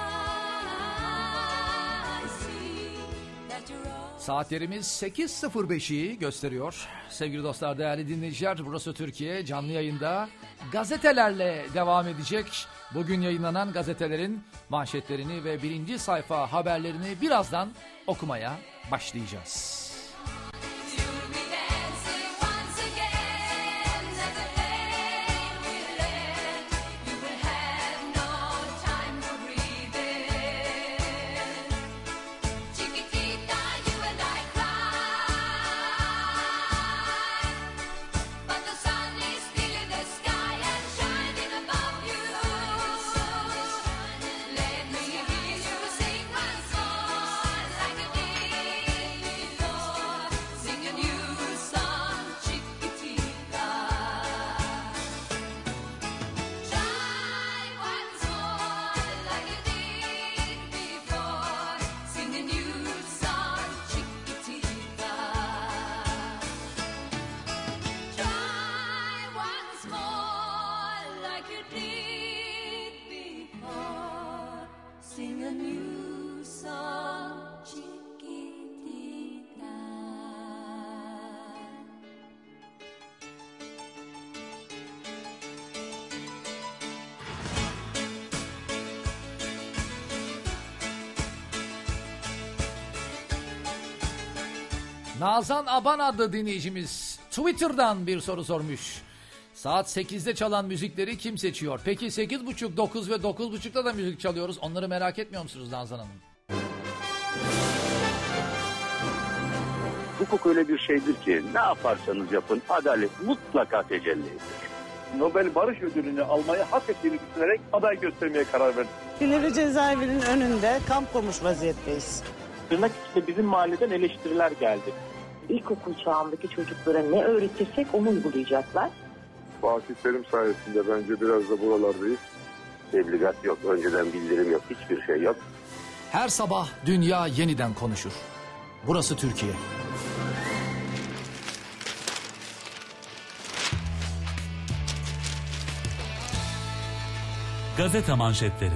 see that you're all Saatlerimiz sekiz sıfır beşi gösteriyor. Sevgili dostlar, değerli dinleyiciler, burası Türkiye canlı yayında gazetelerle devam edecek. Bugün yayınlanan gazetelerin manşetlerini ve birinci sayfa haberlerini birazdan okumaya başlayacağız. You'll be dancing once again and the pain will end. You will have no time for breathing. Chiquitita, you and I cry, but the sun is still in the sky and shining above you. Nazan Aban adlı dinleyicimiz Twitter'dan bir soru sormuş. Saat sekizde çalan müzikleri kim seçiyor? Peki sekiz buçuk, dokuz ve dokuz buçukta da müzik çalıyoruz. Onları merak etmiyor musunuz Nazan Hanım? Hukuk öyle bir şeydir ki ne yaparsanız yapın adalet mutlaka tecelli eder. Nobel Barış Ödülünü almayı hak ettiğini düşünerek aday göstermeye karar verdim. Silivri cezaevinin önünde kamp kurmuş vaziyetteyiz. Tırnak içinde bizim mahalleden eleştiriler geldi. İlkokul çağındaki çocuklara ne öğretirsek onu uygulayacaklar. Fatih Terim sayesinde bence biraz da buralardayız. Tebligat yok, önceden bildirim yok, hiçbir şey yok. Her sabah dünya yeniden konuşur. Burası Türkiye. Gazete manşetleri.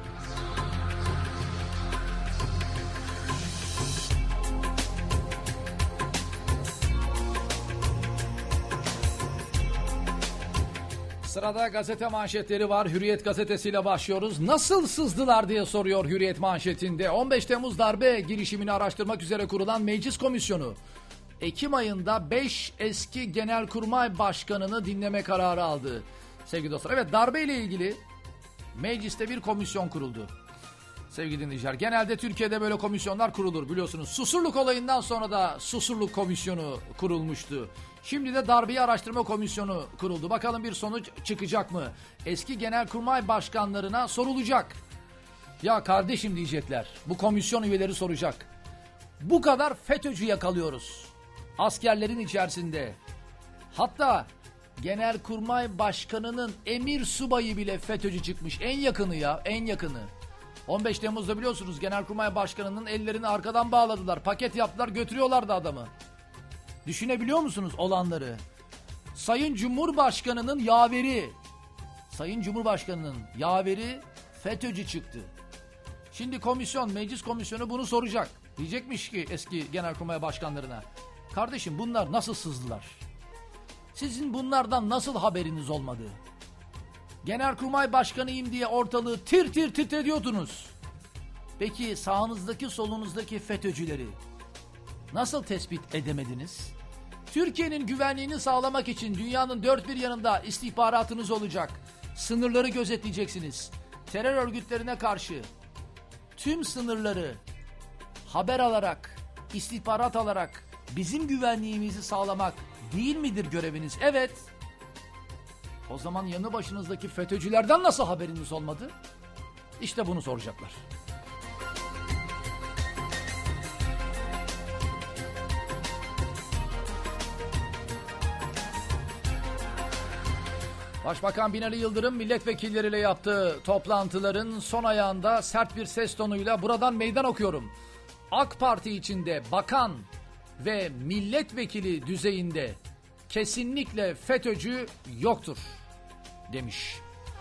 Sırada gazete manşetleri var. Hürriyet gazetesiyle başlıyoruz. Nasıl sızdılar diye soruyor Hürriyet manşetinde. on beş Temmuz darbe girişimini araştırmak üzere kurulan Meclis Komisyonu Ekim ayında beş eski Genelkurmay Başkanı'nı dinleme kararı aldı. Sevgili dostlar, evet, darbe ile ilgili mecliste bir komisyon kuruldu. Sevgili dinleyiciler, genelde Türkiye'de böyle komisyonlar kurulur biliyorsunuz. Susurluk olayından sonra da Susurluk Komisyonu kurulmuştu. Şimdi de darbeyi araştırma komisyonu kuruldu. Bakalım bir sonuç çıkacak mı? Eski genelkurmay başkanlarına sorulacak. Ya kardeşim diyecekler. Bu komisyon üyeleri soracak. Bu kadar FETÖ'cü yakalıyoruz. Askerlerin içerisinde. Hatta genelkurmay başkanının emir subayı bile FETÖ'cü çıkmış. En yakını ya, en yakını. on beş Temmuz'da biliyorsunuz genelkurmay başkanının ellerini arkadan bağladılar. Paket yaptılar, götürüyorlardı adamı. Düşünebiliyor musunuz olanları? Sayın Cumhurbaşkanı'nın yaveri, Sayın Cumhurbaşkanı'nın yaveri FETÖ'cü çıktı. Şimdi komisyon, meclis komisyonu bunu soracak. Diyecekmiş ki eski genelkurmay başkanlarına, kardeşim bunlar nasıl sızdılar? Sizin bunlardan nasıl haberiniz olmadı? Genelkurmay başkanıyım diye ortalığı tir tir titrediyordunuz. Peki sağınızdaki solunuzdaki FETÖ'cüleri nasıl tespit edemediniz? Türkiye'nin güvenliğini sağlamak için dünyanın dört bir yanında istihbaratınız olacak. Sınırları gözetleyeceksiniz. Terör örgütlerine karşı tüm sınırları haber alarak, istihbarat alarak bizim güvenliğimizi sağlamak değil midir göreviniz? Evet. O zaman yanı başınızdaki FETÖ'cülerden nasıl haberiniz olmadı? İşte bunu soracaklar. Başbakan Binali Yıldırım milletvekilleriyle yaptığı toplantıların son ayağında sert bir ses tonuyla buradan meydan okuyorum. AK Parti içinde bakan ve milletvekili düzeyinde kesinlikle FETÖ'cü yoktur demiş.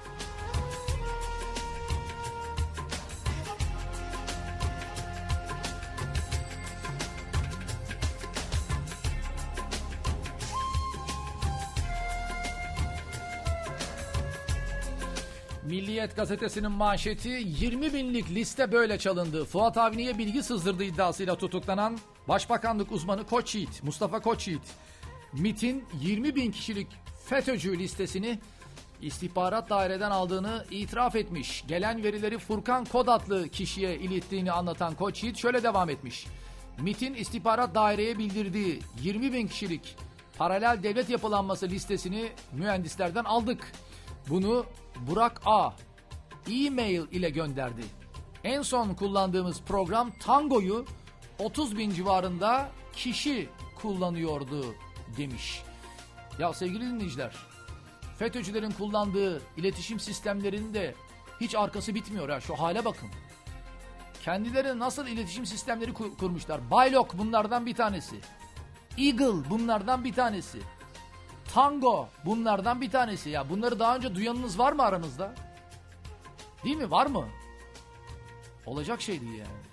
Milliyet gazetesinin manşeti yirmi binlik liste böyle çalındı. Fuat Avni'ye bilgi sızdırdığı iddiasıyla tutuklanan Başbakanlık uzmanı Koçyiğit, Mustafa Koçyiğit, MİT'in yirmi bin kişilik FETÖ'cü listesini istihbarat daireden aldığını itiraf etmiş. Gelen verileri Furkan Kod adlı kişiye ilettiğini anlatan Koçyiğit şöyle devam etmiş. MİT'in istihbarat daireye bildirdiği yirmi bin kişilik paralel devlet yapılanması listesini mühendislerden aldık. Bunu Burak A. e-mail ile gönderdi. En son kullandığımız program Tango'yu otuz bin civarında kişi kullanıyordu demiş. Ya sevgili dinleyiciler, FETÖ'cülerin kullandığı iletişim sistemlerinde hiç arkası bitmiyor ya, şu hale bakın. Kendileri nasıl iletişim sistemleri kur- kurmuşlar. Baylok bunlardan bir tanesi. Eagle bunlardan bir tanesi. Tango bunlardan bir tanesi. Ya bunları daha önce duyanınız var mı aranızda? Değil mi? Var mı? Olacak şey değil yani.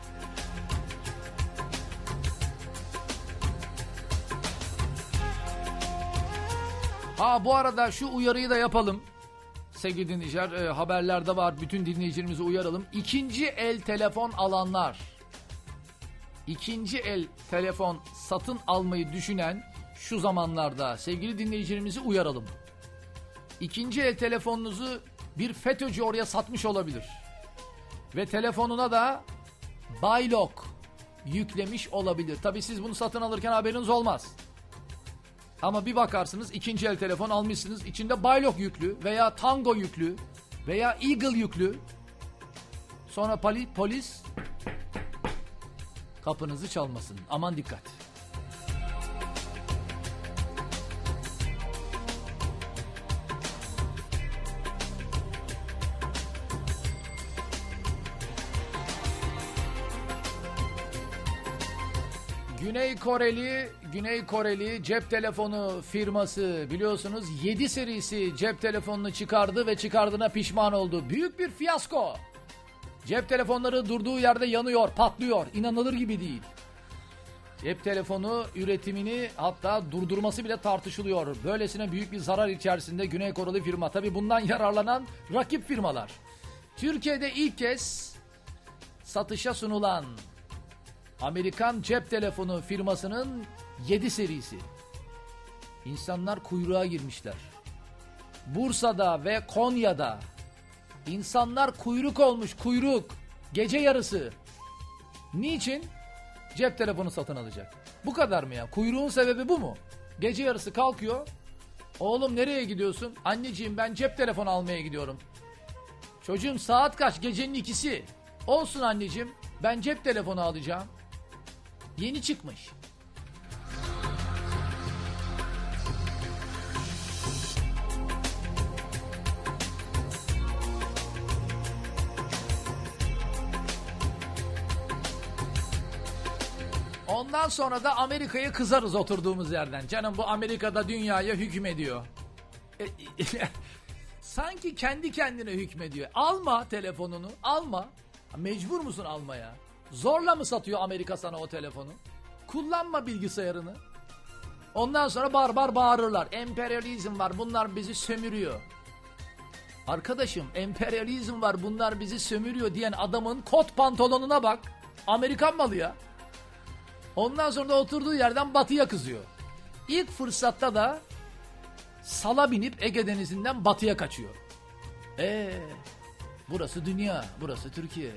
Ha bu arada şu uyarıyı da yapalım. Sevgili dinleyiciler, e, haberlerde var. Bütün dinleyicilerimizi uyaralım. İkinci el telefon alanlar. ikinci el telefon satın almayı düşünen şu zamanlarda sevgili dinleyicilerimizi uyaralım. İkinci el telefonunuzu bir FETÖ'cü oraya satmış olabilir. Ve telefonuna da Baylok yüklemiş olabilir. Tabii siz bunu satın alırken haberiniz olmaz. Ama bir bakarsınız ikinci el telefon almışsınız. İçinde Baylok yüklü veya Tango yüklü veya Eagle yüklü. Sonra poli, polis kapınızı çalmasın. Aman dikkat. Güney Koreli, Güney Koreli cep telefonu firması biliyorsunuz yedi serisi cep telefonunu çıkardı ve çıkardığına pişman oldu. Büyük bir fiyasko. Cep telefonları durduğu yerde yanıyor, patlıyor. İnanılır gibi değil. Cep telefonu üretimini hatta durdurması bile tartışılıyor. Böylesine büyük bir zarar içerisinde Güney Koreli firma. Tabii bundan yararlanan rakip firmalar. Türkiye'de ilk kez satışa sunulan Amerikan cep telefonu firmasının yedi serisi. İnsanlar kuyruğa girmişler. Bursa'da ve Konya'da insanlar kuyruk olmuş, kuyruk. Gece yarısı. Niçin? Cep telefonu satın alacak. Bu kadar mı ya? Kuyruğun sebebi bu mu? Gece yarısı kalkıyor. Oğlum nereye gidiyorsun? Anneciğim ben cep telefonu almaya gidiyorum. Çocuğum saat kaç? Gecenin ikisi. Olsun anneciğim ben cep telefonu alacağım. Yeni çıkmış. Ondan sonra da Amerika'ya kızarız oturduğumuz yerden. Canım bu Amerika'da dünyaya hükmediyor. E, sanki kendi kendine hükmediyor. Alma telefonunu, alma. Mecbur musun almaya? Zorla mı satıyor Amerika sana o telefonu? Kullanma bilgisayarını. Ondan sonra bar bar bağırırlar. Emperyalizm var, bunlar bizi sömürüyor. Arkadaşım, emperyalizm var, bunlar bizi sömürüyor diyen adamın kot pantolonuna bak. Amerikan malı ya. Ondan sonra da oturduğu yerden batıya kızıyor. İlk fırsatta da sala binip Ege Denizi'nden batıya kaçıyor. Eee burası dünya, burası Türkiye.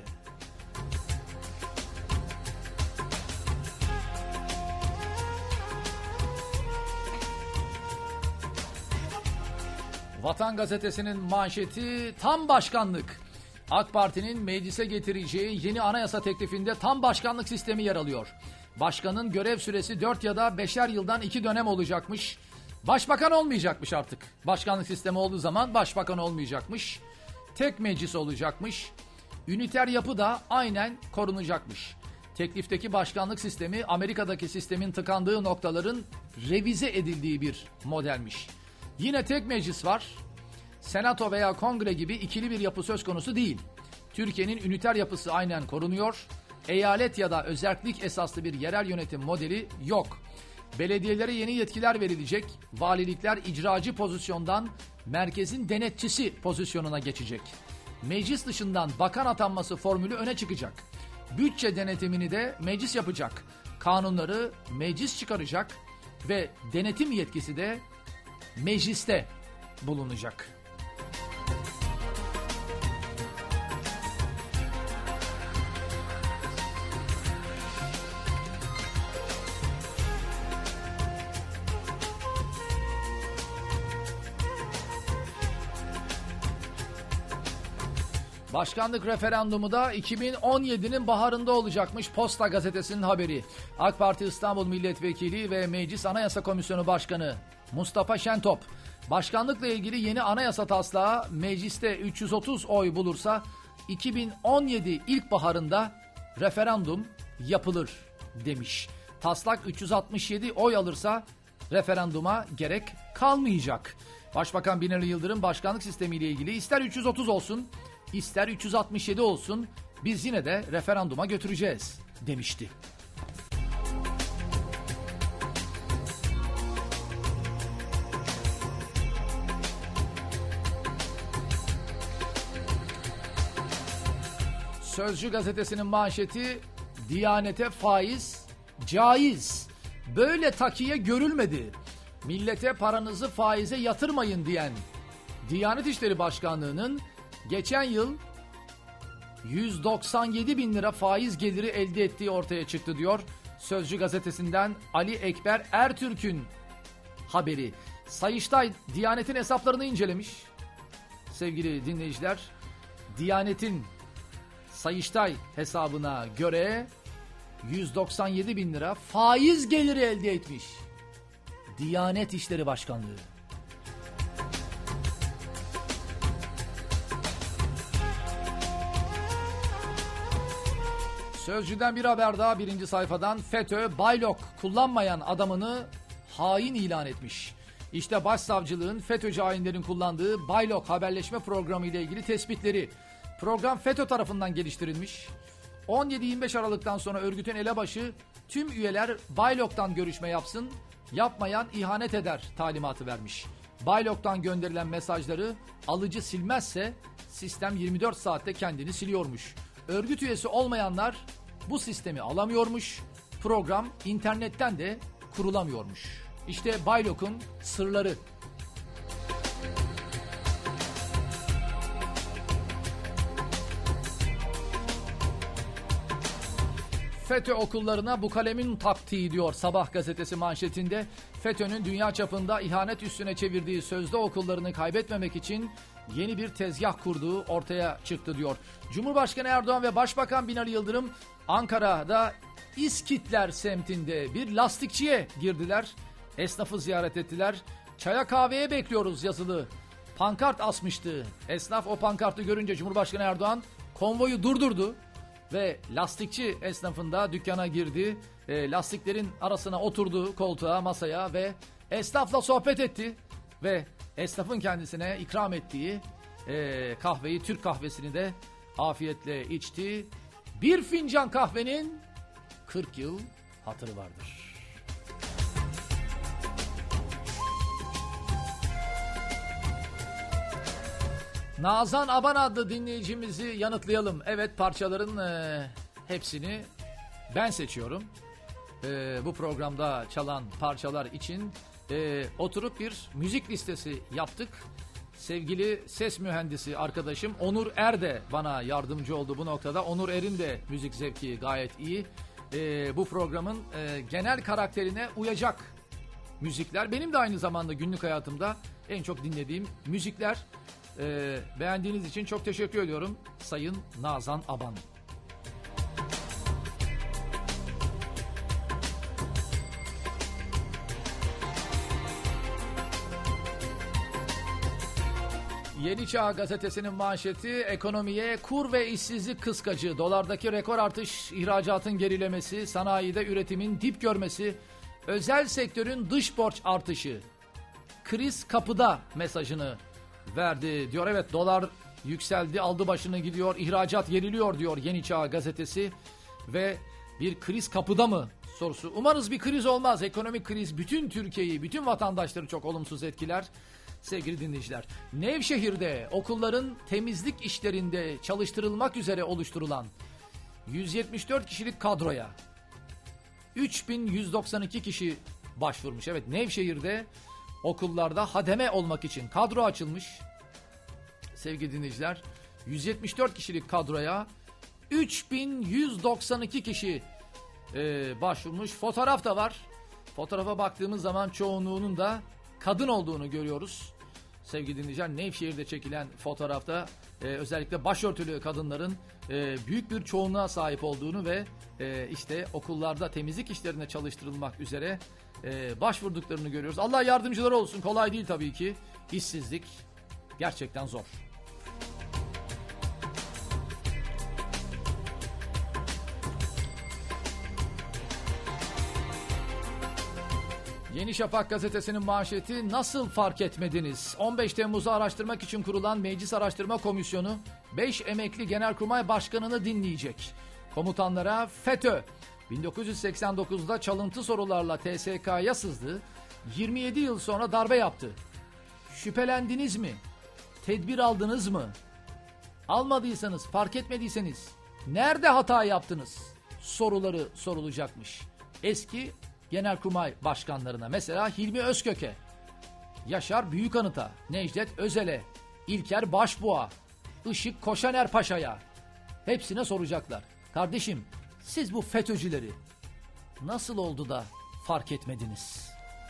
Vatan Gazetesi'nin manşeti tam başkanlık. AK Parti'nin meclise getireceği yeni anayasa teklifinde tam başkanlık sistemi yer alıyor. Başkanın görev süresi dört ya da beşer yıldan iki dönem olacakmış. Başbakan olmayacakmış artık. Başkanlık sistemi olduğu zaman başbakan olmayacakmış. Tek meclis olacakmış. Üniter yapı da aynen korunacakmış. Teklifteki başkanlık sistemi Amerika'daki sistemin tıkandığı noktaların revize edildiği bir modelmiş. Yine tek meclis var. Senato veya kongre gibi ikili bir yapı söz konusu değil. Türkiye'nin üniter yapısı aynen korunuyor. Eyalet ya da özerklik esaslı bir yerel yönetim modeli yok. Belediyelere yeni yetkiler verilecek. Valilikler icracı pozisyondan merkezin denetçisi pozisyonuna geçecek. Meclis dışından bakan atanması formülü öne çıkacak. Bütçe denetimini de meclis yapacak. Kanunları meclis çıkaracak ve denetim yetkisi de mecliste bulunacak. Başkanlık referandumu da iki bin on yedinin baharında olacakmış. Posta Gazetesi'nin haberi. AK Parti İstanbul Milletvekili ve Meclis Anayasa Komisyonu Başkanı Mustafa Şentop, başkanlıkla ilgili yeni anayasa taslağı mecliste üç yüz otuz oy bulursa iki bin on yedi ilkbaharında referandum yapılır demiş. Taslak üç yüz altmış yedi oy alırsa referanduma gerek kalmayacak. Başbakan Binali Yıldırım başkanlık sistemiyle ilgili ister üç yüz otuz olsun, İster üç yüz altmış yedi olsun biz yine de referanduma götüreceğiz demişti. Sözcü gazetesinin manşeti Diyanete faiz caiz. Böyle takiye görülmedi. Millete paranızı faize yatırmayın diyen Diyanet İşleri Başkanlığı'nın geçen yıl yüz doksan yedi bin lira faiz geliri elde ettiği ortaya çıktı diyor. Sözcü gazetesinden Ali Ekber Ertürk'ün haberi. Sayıştay Diyanet'in hesaplarını incelemiş. Sevgili dinleyiciler, Diyanet'in Sayıştay hesabına göre yüz doksan yedi bin lira faiz geliri elde etmiş Diyanet İşleri Başkanlığı. Sözcüden bir haber daha birinci sayfadan. FETÖ Baylok kullanmayan adamını hain ilan etmiş. İşte başsavcılığın FETÖ'cü hainlerin kullandığı Baylok haberleşme programı ile ilgili tespitleri. Program FETÖ tarafından geliştirilmiş. on yedi yirmi beş Aralık'tan sonra örgütün elebaşı tüm üyeler Baylok'tan görüşme yapsın, yapmayan ihanet eder talimatı vermiş. Baylok'tan gönderilen mesajları alıcı silmezse sistem yirmi dört saatte kendini siliyormuş. Örgüt üyesi olmayanlar bu sistemi alamıyormuş. Program internetten de kurulamıyormuş. İşte Baylok'un sırları. FETÖ okullarına bu kalemin taktiği diyor Sabah gazetesi manşetinde. FETÖ'nün dünya çapında ihanet üstüne çevirdiği sözde okullarını kaybetmemek için yeni bir tezgah kurduğu ortaya çıktı diyor. Cumhurbaşkanı Erdoğan ve Başbakan Binali Yıldırım Ankara'da İskitler semtinde bir lastikçiye girdiler. Esnafı ziyaret ettiler. Çaya kahveye bekliyoruz yazılı pankart asmıştı. Esnaf o pankartı görünce Cumhurbaşkanı Erdoğan konvoyu durdurdu. Ve lastikçi esnafında dükkana girdi. E, lastiklerin arasına oturdu, koltuğa, masaya ve esnafla sohbet etti. Ve esnafın kendisine ikram ettiği e, kahveyi, Türk kahvesini de afiyetle içti. Bir fincan kahvenin kırk yıl hatırı vardır. Nazan Aban adlı dinleyicimizi yanıtlayalım. Evet, parçaların e, hepsini ben seçiyorum. E, bu programda çalan parçalar için e, oturup bir müzik listesi yaptık. Sevgili ses mühendisi arkadaşım Onur Er de bana yardımcı oldu bu noktada. Onur Er'in de müzik zevki gayet iyi. E, bu programın e, genel karakterine uyacak müzikler. Benim de aynı zamanda günlük hayatımda en çok dinlediğim müzikler. Ee, beğendiğiniz için çok teşekkür ediyorum Sayın Nazan Aban. Yeni Çağ gazetesinin manşeti ekonomiye kur ve işsizlik kıskacı. Dolardaki rekor artış, ihracatın gerilemesi, sanayide üretimin dip görmesi, özel sektörün dış borç artışı. Kriz kapıda mesajını verdi diyor. Evet, dolar yükseldi, aldı başını gidiyor, ihracat geriliyor diyor Yeni Çağ gazetesi ve bir kriz kapıda mı sorusu. Umarız bir kriz olmaz. Ekonomik kriz bütün Türkiye'yi, bütün vatandaşları çok olumsuz etkiler. Sevgili dinleyiciler, Nevşehir'de okulların temizlik işlerinde çalıştırılmak üzere oluşturulan yüz yetmiş dört kişilik kadroya üç bin yüz doksan iki kişi başvurmuş. Evet, Nevşehir'de okullarda hademe olmak için kadro açılmış. Sevgili dinleyiciler, yüz yetmiş dört kişilik kadroya üç bin yüz doksan iki kişi e, başvurmuş. Fotoğraf da var. Fotoğrafa baktığımız zaman çoğunluğunun da kadın olduğunu görüyoruz. Sevgili dinleyiciler, Nevşehir'de çekilen fotoğrafta e, özellikle başörtülü kadınların e, büyük bir çoğunluğa sahip olduğunu ve e, işte okullarda temizlik işlerine çalıştırılmak üzere e, başvurduklarını görüyoruz. Allah yardımcıları olsun. Kolay değil tabii ki. İşsizlik gerçekten zor. Yeni Şafak gazetesinin manşeti nasıl fark etmediniz? on beş Temmuz'u araştırmak için kurulan Meclis Araştırma Komisyonu beş emekli Genelkurmay Başkanı'nı dinleyecek. Komutanlara FETÖ bin dokuz yüz seksen dokuzda çalıntı sorularla T S K'ya sızdı. yirmi yedi yıl sonra darbe yaptı. Şüphelendiniz mi? Tedbir aldınız mı? Almadıysanız, fark etmediyseniz nerede hata yaptınız? soruları sorulacakmış. Eski Genelkurmay başkanlarına, mesela Hilmi Özkök'e, Yaşar Büyükanıt'a, Necdet Özel'e, İlker Başbuğ'a, Işık Koşaner Paşa'ya hepsine soracaklar. Kardeşim, siz bu FETÖ'cüleri nasıl oldu da fark etmediniz?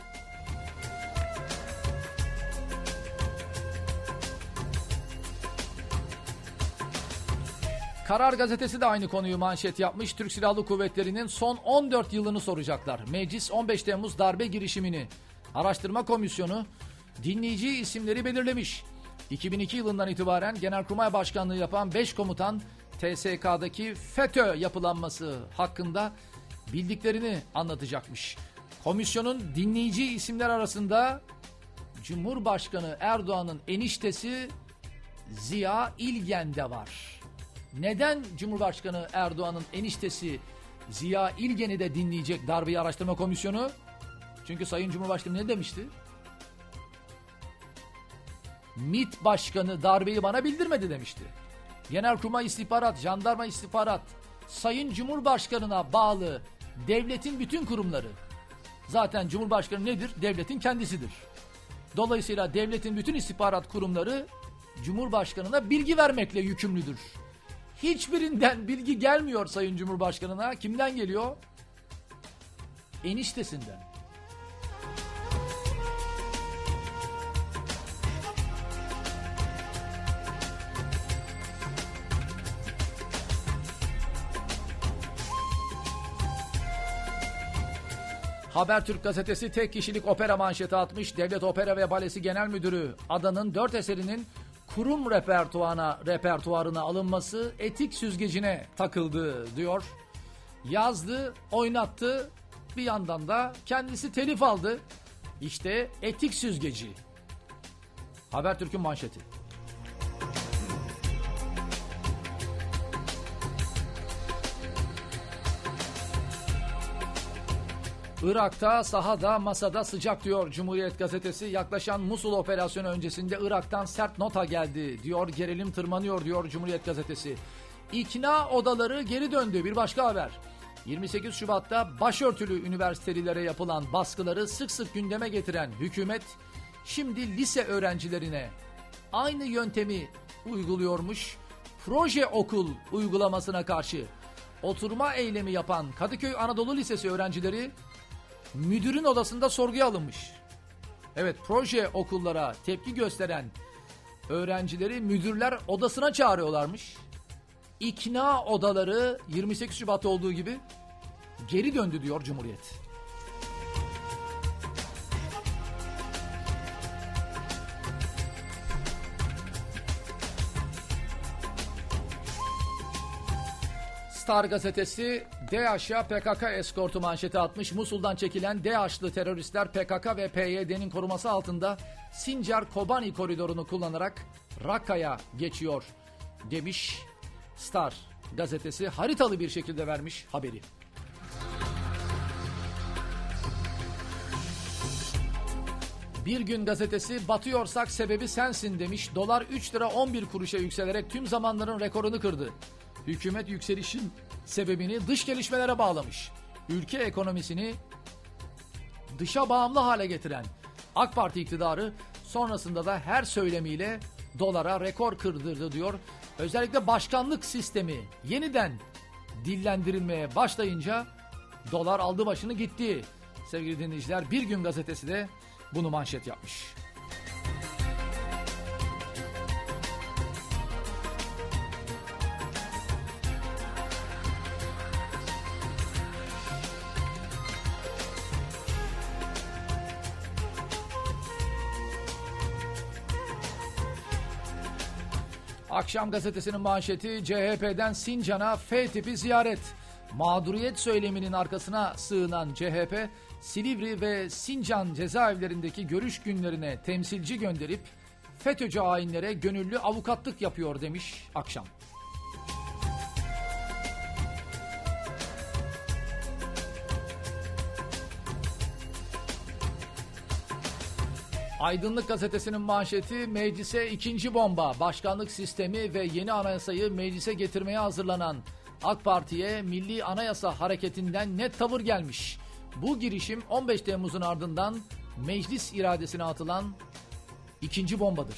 Karar Gazetesi de aynı konuyu manşet yapmış. Türk Silahlı Kuvvetleri'nin son on dört yılını soracaklar. Meclis on beş Temmuz darbe girişimini araştırma komisyonu dinleyici isimleri belirlemiş. iki bin iki yılından itibaren Genelkurmay Başkanlığı yapan beş komutan T S K'daki FETÖ yapılanması hakkında bildiklerini anlatacakmış. Komisyonun dinleyici isimler arasında Cumhurbaşkanı Erdoğan'ın eniştesi Ziya İlgen de var. Neden Cumhurbaşkanı Erdoğan'ın eniştesi Ziya İlgen'i de dinleyecek darbeyi araştırma komisyonu? Çünkü Sayın Cumhurbaşkanı ne demişti? MİT Başkanı darbeyi bana bildirmedi demişti. Genelkurmay İstihbarat, Jandarma İstihbarat, Sayın Cumhurbaşkanı'na bağlı devletin bütün kurumları. Zaten Cumhurbaşkanı nedir? Devletin kendisidir. Dolayısıyla devletin bütün istihbarat kurumları Cumhurbaşkanı'na bilgi vermekle yükümlüdür. Hiçbirinden bilgi gelmiyor Sayın Cumhurbaşkanı'na. Kimden geliyor? Eniştesinden. Habertürk gazetesi tek kişilik opera manşeti atmış. Devlet Opera ve Balesi Genel Müdürü Adan'ın dört eserinin kurum repertuarına, repertuarına alınması etik süzgecine takıldı diyor. Yazdı, oynattı, bir yandan da kendisi telif aldı. İşte etik süzgeci. Habertürk'ün manşeti. Irak'ta, sahada, masada sıcak diyor Cumhuriyet Gazetesi. Yaklaşan Musul operasyonu öncesinde Irak'tan sert nota geldi diyor. Gerilim tırmanıyor diyor Cumhuriyet Gazetesi. İkna odaları geri döndü. Bir başka haber. yirmi sekiz Şubat'ta başörtülü üniversitelere yapılan baskıları sık sık gündeme getiren hükümet şimdi lise öğrencilerine aynı yöntemi uyguluyormuş. Proje okul uygulamasına karşı oturma eylemi yapan Kadıköy Anadolu Lisesi öğrencileri müdürün odasında sorguya alınmış. Evet, proje okullara tepki gösteren öğrencileri müdürler odasına çağırıyorlarmış. İkna odaları yirmi sekiz Şubat'ta olduğu gibi geri döndü diyor Cumhuriyet. Star gazetesi DAEŞ'a P K K eskortu manşeti atmış. Musul'dan çekilen DAEŞ'lı teröristler P K K ve P Y D'nin koruması altında Sincar-Kobani koridorunu kullanarak Rakka'ya geçiyor demiş. Star gazetesi haritalı bir şekilde vermiş haberi. Bir Gün gazetesi batıyorsak sebebi sensin demiş. Dolar üç lira on bir kuruşa yükselerek tüm zamanların rekorunu kırdı. Hükümet yükselişin sebebini dış gelişmelere bağlamış. Ülke ekonomisini dışa bağımlı hale getiren AK Parti iktidarı sonrasında da her söylemiyle dolara rekor kırdırdı diyor. Özellikle başkanlık sistemi yeniden dillendirilmeye başlayınca dolar aldı başını gitti. Sevgili dinleyiciler, Bir Gün gazetesi de bunu manşet yapmış. Akşam gazetesinin manşeti C H P'den Sincan'a F tipi ziyaret. Mağduriyet söyleminin arkasına sığınan C H P, Silivri ve Sincan cezaevlerindeki görüş günlerine temsilci gönderip FETÖ'cü hainlere gönüllü avukatlık yapıyor demiş Akşam. Aydınlık gazetesinin manşeti meclise ikinci bomba. Başkanlık sistemi ve yeni anayasayı meclise getirmeye hazırlanan AK Parti'ye Milli Anayasa Hareketi'nden net tavır gelmiş. Bu girişim on beş Temmuz'un ardından meclis iradesine atılan ikinci bombadır.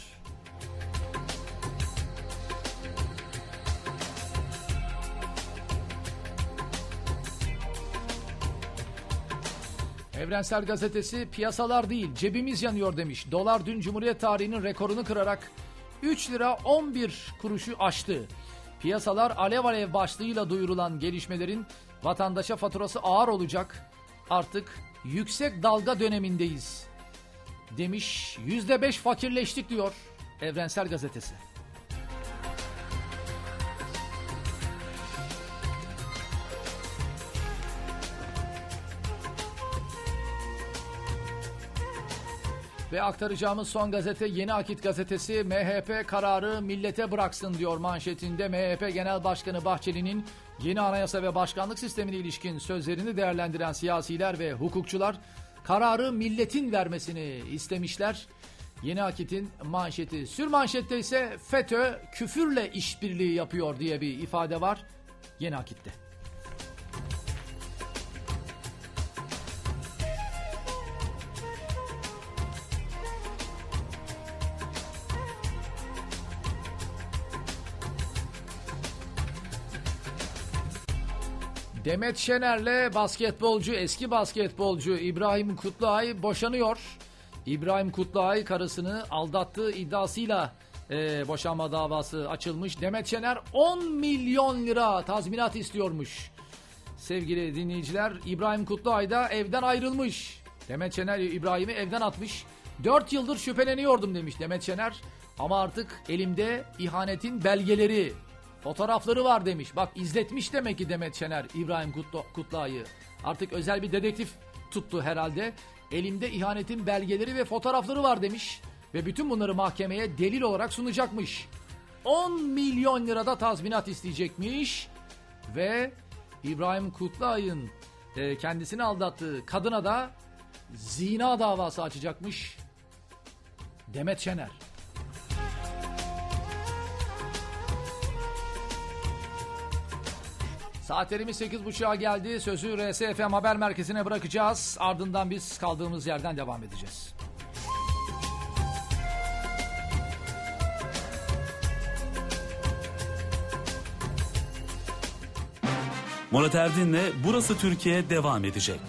Evrensel Gazetesi piyasalar değil cebimiz yanıyor demiş. Dolar dün Cumhuriyet tarihinin rekorunu kırarak üç lira on bir kuruşu aştı. Piyasalar alev alev başlığıyla duyurulan gelişmelerin vatandaşa faturası ağır olacak. Artık yüksek dalga dönemindeyiz demiş. yüzde beş fakirleştik diyor Evrensel Gazetesi. Ve aktaracağımız son gazete Yeni Akit Gazetesi. M H P kararı millete bıraksın diyor manşetinde. M H P Genel Başkanı Bahçeli'nin yeni anayasa ve başkanlık sistemine ilişkin sözlerini değerlendiren siyasiler ve hukukçular kararı milletin vermesini istemişler. Yeni Akit'in manşeti. Sürmanşette ise FETÖ küfürle işbirliği yapıyor diye bir ifade var Yeni Akit'te. Demet Şener'le basketbolcu, eski basketbolcu İbrahim Kutluay boşanıyor. İbrahim Kutluay karısını aldattığı iddiasıyla e, boşanma davası açılmış. Demet Şener on milyon lira tazminat istiyormuş. Sevgili dinleyiciler, İbrahim Kutluay da evden ayrılmış. Demet Şener İbrahim'i evden atmış. dört yıldır şüpheleniyordum demiş Demet Şener. Ama artık elimde ihanetin belgeleri, fotoğrafları var demiş. Bak izletmiş demek ki Demet Şener İbrahim Kutlu, Kutluay'ı. Artık özel bir dedektif tuttu herhalde. Elimde ihanetin belgeleri ve fotoğrafları var demiş. Ve bütün bunları mahkemeye delil olarak sunacakmış. on milyon lirada tazminat isteyecekmiş. Ve İbrahim Kutluay'ın e, kendisini aldattığı kadına da zina davası açacakmış Demet Şener. Saatlerimiz sekiz buçuğa geldi. Sözü R S F M Haber Merkezi'ne bırakacağız. Ardından biz kaldığımız yerden devam edeceğiz. Murat Erdin'le Burası Türkiye devam edecek.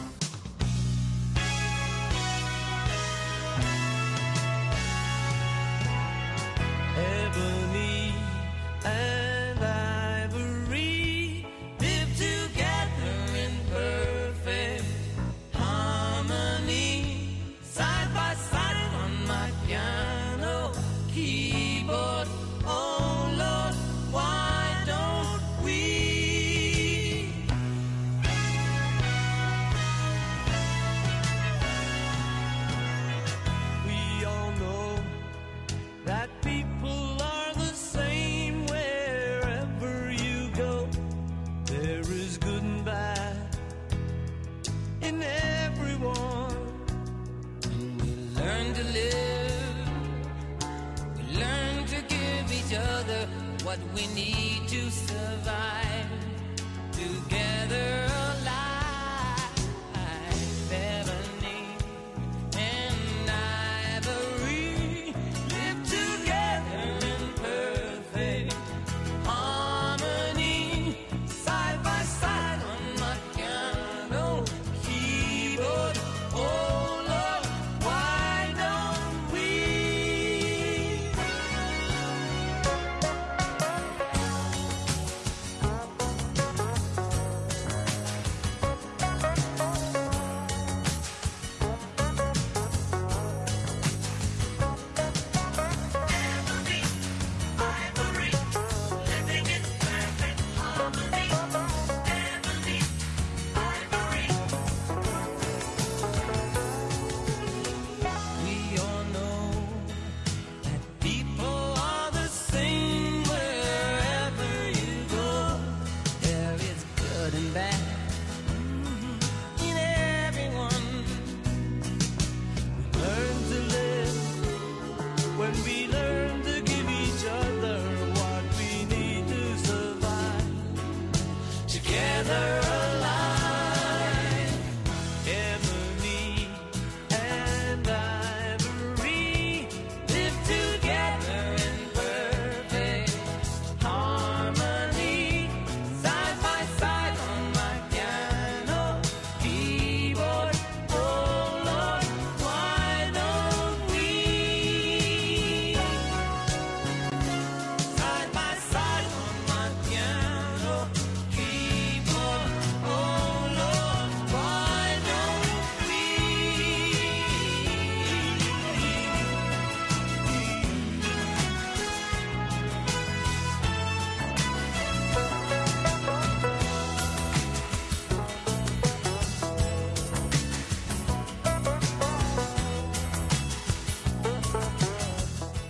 What we need to survive together alive. Ebony and ivory live together in perfect harmony, side by side on my piano keyboard. Oh Lord, why don't we?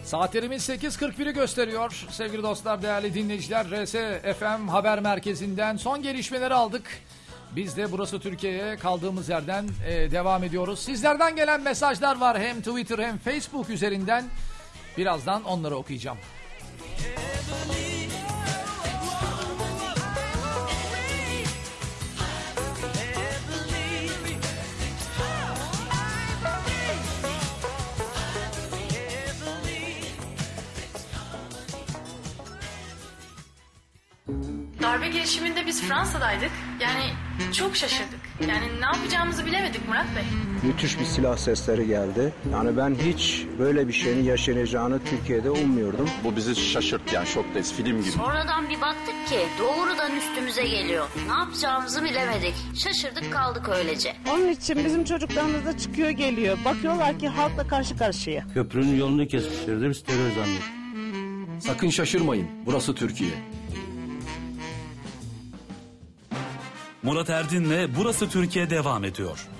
Saatlerimiz sekiz kırk bir'i gösteriyor. Sevgili dostlar, değerli dinleyiciler, R S F M Haber Merkezi'nden son gelişmeleri aldık. Biz de Burası Türkiye'ye kaldığımız yerden e, devam ediyoruz. Sizlerden gelen mesajlar var hem Twitter hem Facebook üzerinden. Birazdan onları okuyacağım. Darbe girişiminde biz Fransa'daydık. Yani çok şaşırdık. Yani ne yapacağımızı bilemedik Murat Bey. Müthiş bir silah sesleri geldi. Yani ben hiç böyle bir şeyin yaşanacağını Türkiye'de ummuyordum. Bu bizi şaşırttı, yani şoktayız, film gibi. Sonradan bir baktık ki doğrudan üstümüze geliyor. Ne yapacağımızı bilemedik. Şaşırdık kaldık öylece. Onun için bizim çocuklarımız da çıkıyor geliyor. Bakıyorlar ki halkla karşı karşıya. Köprünün yolunu kesmişlerdi, biz terör zannettik. Sakın şaşırmayın, burası Türkiye. Murat Erdin'le Burası Türkiye devam ediyor.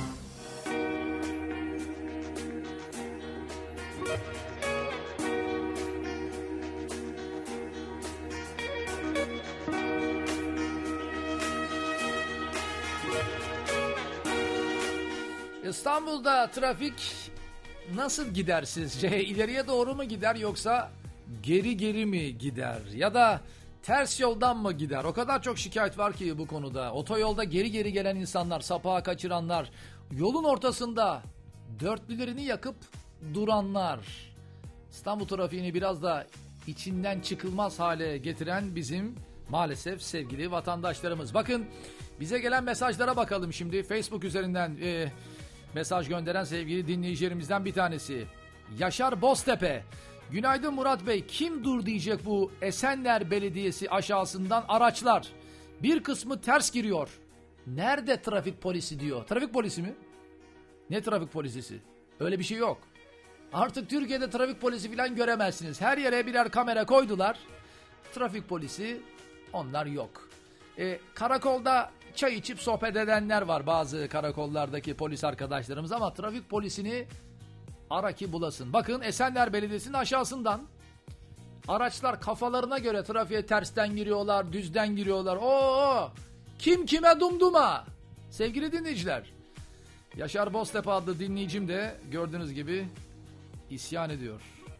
İstanbul'da trafik nasıl gider sizce? İleriye doğru mu gider yoksa geri geri mi gider? Ya da ters yoldan mı gider? O kadar çok şikayet var ki bu konuda. Otoyolda geri geri gelen insanlar, sapağı kaçıranlar, yolun ortasında dörtlülerini yakıp duranlar. İstanbul trafiğini biraz da içinden çıkılmaz hale getiren bizim maalesef sevgili vatandaşlarımız. Bakın, bize gelen mesajlara bakalım şimdi. Facebook üzerinden e, mesaj gönderen sevgili dinleyicilerimizden bir tanesi. Yaşar Boztepe. Günaydın Murat Bey. Kim dur diyecek bu Esenler Belediyesi aşağısından araçlar. Bir kısmı ters giriyor. Nerede trafik polisi diyor. Trafik polisi mi? Ne trafik polisisi? Öyle bir şey yok. Artık Türkiye'de trafik polisi falan göremezsiniz. Her yere birer kamera koydular. Trafik polisi, onlar yok. E, karakolda çay içip sohbet edenler var, bazı karakollardaki polis arkadaşlarımız, ama trafik polisini ara ki bulasın. Bakın, Esenler Belediyesi'nin aşağısından araçlar kafalarına göre trafiğe tersten giriyorlar, düzden giriyorlar. Oo! Kim kime dumduma? Sevgili dinleyiciler, Yaşar Boztepe adlı dinleyicim de gördüğünüz gibi isyan ediyor.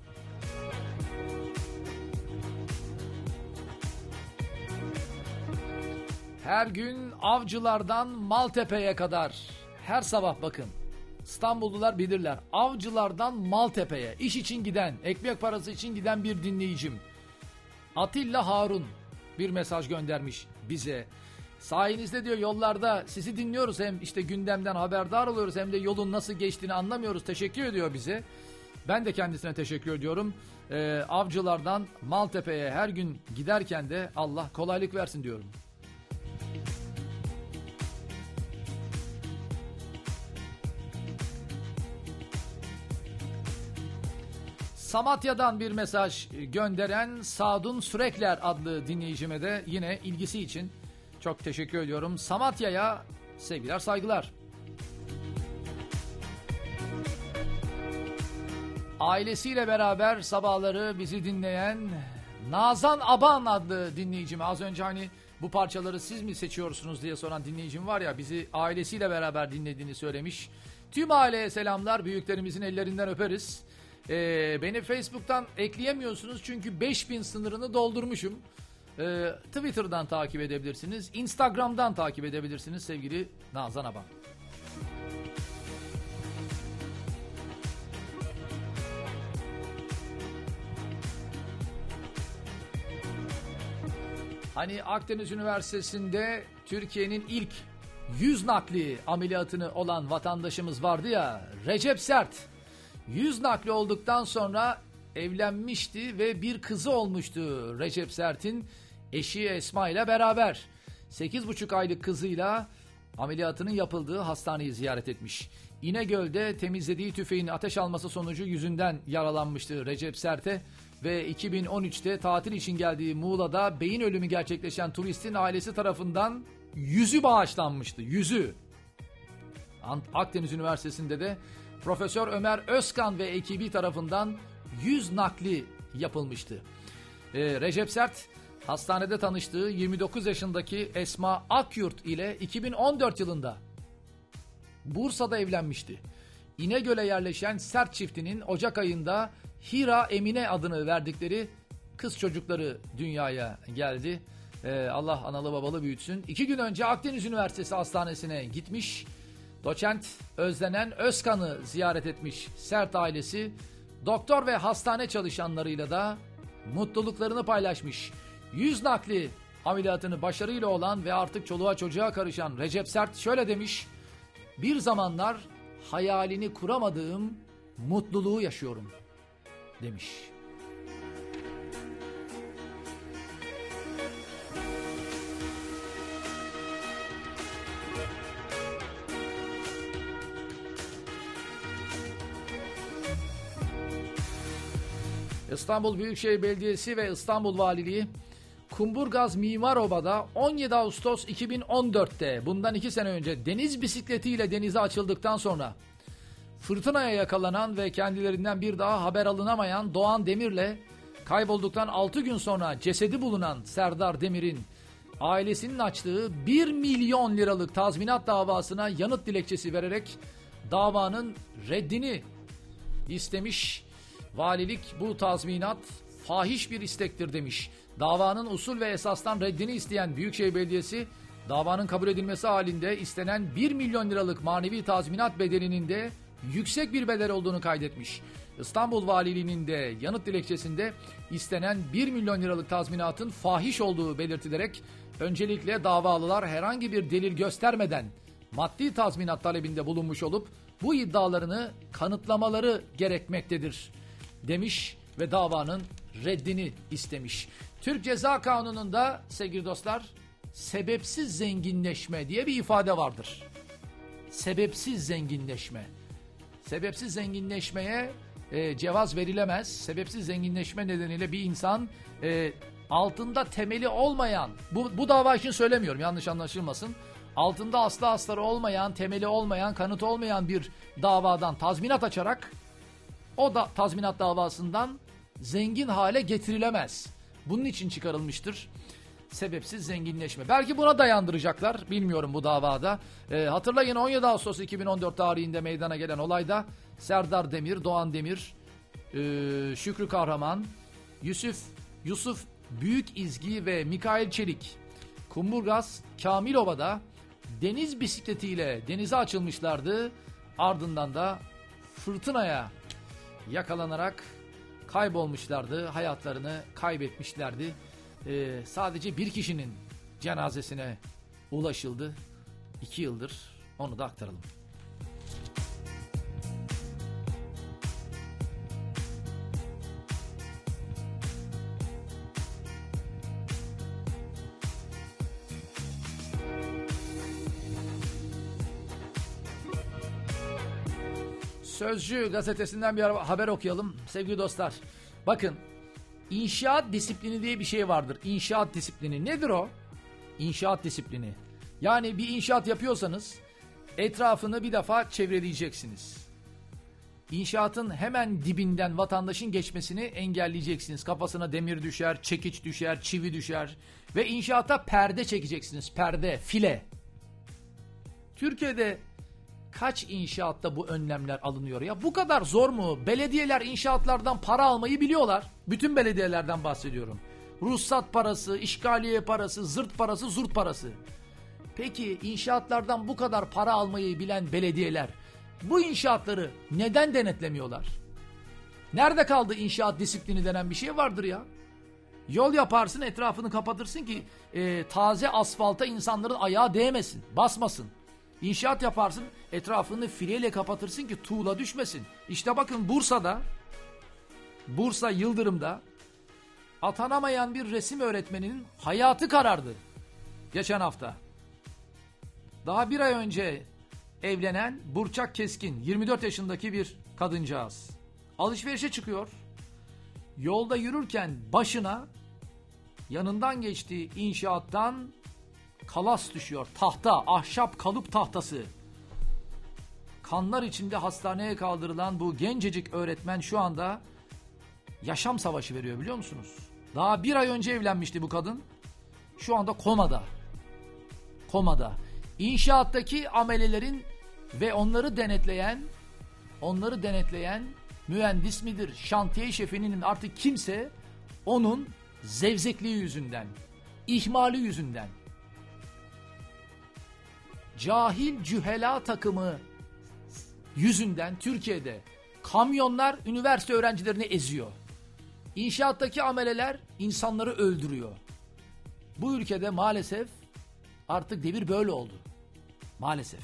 Her gün Avcılardan Maltepe'ye kadar, her sabah bakın. İstanbullular bilirler. Avcılardan Maltepe'ye iş için giden, ekmek parası için giden bir dinleyicim. Atilla Harun bir mesaj göndermiş bize. Sayenizde diyor, yollarda sizi dinliyoruz, hem işte gündemden haberdar oluyoruz, hem de yolun nasıl geçtiğini anlamıyoruz. Teşekkür ediyor bize. Ben de kendisine teşekkür ediyorum. Ee, Avcılardan Maltepe'ye her gün giderken de Allah kolaylık versin diyorum. Samatya'dan bir mesaj gönderen Sadun Sürekler adlı dinleyicime de yine ilgisi için çok teşekkür ediyorum. Samatya'ya sevgiler, saygılar. Ailesiyle beraber sabahları bizi dinleyen Nazan Aban adlı dinleyicime, az önce hani bu parçaları siz mi seçiyorsunuz diye soran dinleyicim var ya, bizi ailesiyle beraber dinlediğini söylemiş. Tüm aileye selamlar, büyüklerimizin ellerinden öperiz. Ee, beni Facebook'tan ekleyemiyorsunuz çünkü beş bin sınırını doldurmuşum. Ee, Twitter'dan takip edebilirsiniz, Instagram'dan takip edebilirsiniz sevgili Nazan Aban. Hani Akdeniz Üniversitesi'nde Türkiye'nin ilk yüz nakli ameliyatını olan vatandaşımız vardı ya, Recep Sert. Yüz nakli olduktan sonra evlenmişti ve bir kızı olmuştu Recep Sert'in eşi Esma ile beraber. sekiz buçuk aylık kızıyla ameliyatının yapıldığı hastaneyi ziyaret etmiş. İnegöl'de temizlediği tüfeğin ateş alması sonucu yüzünden yaralanmıştı Recep Sert'e ve iki bin on üçte tatil için geldiği Muğla'da beyin ölümü gerçekleşen turistin ailesi tarafından yüzü bağışlanmıştı. Yüzü. Akdeniz Üniversitesi'nde de Profesör Ömer Özkan ve ekibi tarafından yüz nakli yapılmıştı. Ee, Recep Sert hastanede tanıştığı yirmi dokuz yaşındaki Esma Akyurt ile iki bin on dört yılında Bursa'da evlenmişti. İnegöl'e yerleşen Sert çiftinin Ocak ayında Hira Emine adını verdikleri kız çocukları dünyaya geldi. Ee, Allah analı babalı büyütsün. İki gün önce Akdeniz Üniversitesi Hastanesi'ne gitmiş. Doçent Özlenen Özkan'ı ziyaret etmiş Sert ailesi. Doktor ve hastane çalışanlarıyla da mutluluklarını paylaşmış. Yüz nakli ameliyatını başarıyla olan ve artık çoluğa çocuğa karışan Recep Sert şöyle demiş: bir zamanlar hayalini kuramadığım mutluluğu yaşıyorum demiş. İstanbul Büyükşehir Belediyesi ve İstanbul Valiliği Kumburgaz Mimaroba'da on yedi Ağustos iki bin on dörtte bundan iki sene önce deniz bisikletiyle denize açıldıktan sonra fırtınaya yakalanan ve kendilerinden bir daha haber alınamayan Doğan Demir'le kaybolduktan altı gün sonra cesedi bulunan Serdar Demir'in ailesinin açtığı bir milyon liralık tazminat davasına yanıt dilekçesi vererek davanın reddini istemiş. Valilik bu tazminat fahiş bir istektir demiş. Davanın usul ve esastan reddini isteyen Büyükşehir Belediyesi davanın kabul edilmesi halinde istenen bir milyon liralık manevi tazminat bedelinin de yüksek bir bedel olduğunu kaydetmiş. İstanbul Valiliği'nin de yanıt dilekçesinde istenen bir milyon liralık tazminatın fahiş olduğu belirtilerek öncelikle davalılar herhangi bir delil göstermeden maddi tazminat talebinde bulunmuş olup bu iddialarını kanıtlamaları gerekmektedir demiş ve davanın reddini istemiş. Türk Ceza Kanunu'nda sevgili dostlar sebepsiz zenginleşme diye bir ifade vardır. Sebepsiz zenginleşme. Sebepsiz zenginleşmeye e, cevaz verilemez. Sebepsiz zenginleşme nedeniyle bir insan e, altında temeli olmayan, bu, bu dava için söylemiyorum yanlış anlaşılmasın. Altında aslı astarı olmayan, temeli olmayan, kanıtı olmayan bir davadan tazminat açarak o da tazminat davasından zengin hale getirilemez. Bunun için çıkarılmıştır sebepsiz zenginleşme. Belki buna dayandıracaklar, bilmiyorum bu davada. E, hatırlayın on yedi Ağustos iki bin on dört tarihinde meydana gelen olayda Serdar Demir, Doğan Demir, e, Şükrü Kahraman, Yusuf, Yusuf Büyük İzgi ve Mikail Çelik Kumburgaz Kamilova'da deniz bisikletiyle denize açılmışlardı. Ardından da fırtınaya yakalanarak kaybolmuşlardı. Hayatlarını kaybetmişlerdi. Ee, sadece bir kişinin cenazesine ulaşıldı. İki yıldır onu da aktaralım. Sözcü gazetesinden bir haber okuyalım sevgili dostlar. Bakın, inşaat disiplini diye bir şey vardır. İnşaat disiplini nedir o? İnşaat disiplini. Yani bir inşaat yapıyorsanız etrafını bir defa çevreleyeceksiniz. İnşaatın hemen dibinden vatandaşın geçmesini engelleyeceksiniz. Kafasına demir düşer, çekiç düşer, çivi düşer ve inşaata perde çekeceksiniz. Perde, file. Türkiye'de kaç inşaatta bu önlemler alınıyor ya? Bu kadar zor mu? Belediyeler inşaatlardan para almayı biliyorlar. Bütün belediyelerden bahsediyorum. Ruhsat parası, işgaliye parası, zırt parası, zurt parası. Peki inşaatlardan bu kadar para almayı bilen belediyeler bu inşaatları neden denetlemiyorlar? Nerede kaldı inşaat disiplini denen bir şey vardır ya? Yol yaparsın, etrafını kapatırsın ki e, taze asfalta insanların ayağı değmesin, basmasın. İnşaat yaparsın, etrafını fileyle kapatırsın ki tuğla düşmesin. İşte bakın Bursa'da, Bursa Yıldırım'da atanamayan bir resim öğretmeninin hayatı karardı. Geçen hafta. Daha bir ay önce evlenen Burçak Keskin, yirmi dört yaşındaki bir kadıncağız. Alışverişe çıkıyor. Yolda yürürken başına yanından geçtiği inşaattan kalas düşüyor. Tahta, ahşap kalıp tahtası. Kanlar içinde hastaneye kaldırılan bu gencecik öğretmen şu anda yaşam savaşı veriyor biliyor musunuz? Daha bir ay önce evlenmişti bu kadın. Şu anda komada. Komada. İnşaattaki amelelerin ve onları denetleyen, onları denetleyen mühendis midir, şantiye şefinin artık kimse onun zevzekliği yüzünden, ihmali yüzünden, cahil cühela takımı yüzünden Türkiye'de kamyonlar üniversite öğrencilerini eziyor. İnşaattaki ameleler insanları öldürüyor. Bu ülkede maalesef artık devir böyle oldu. Maalesef.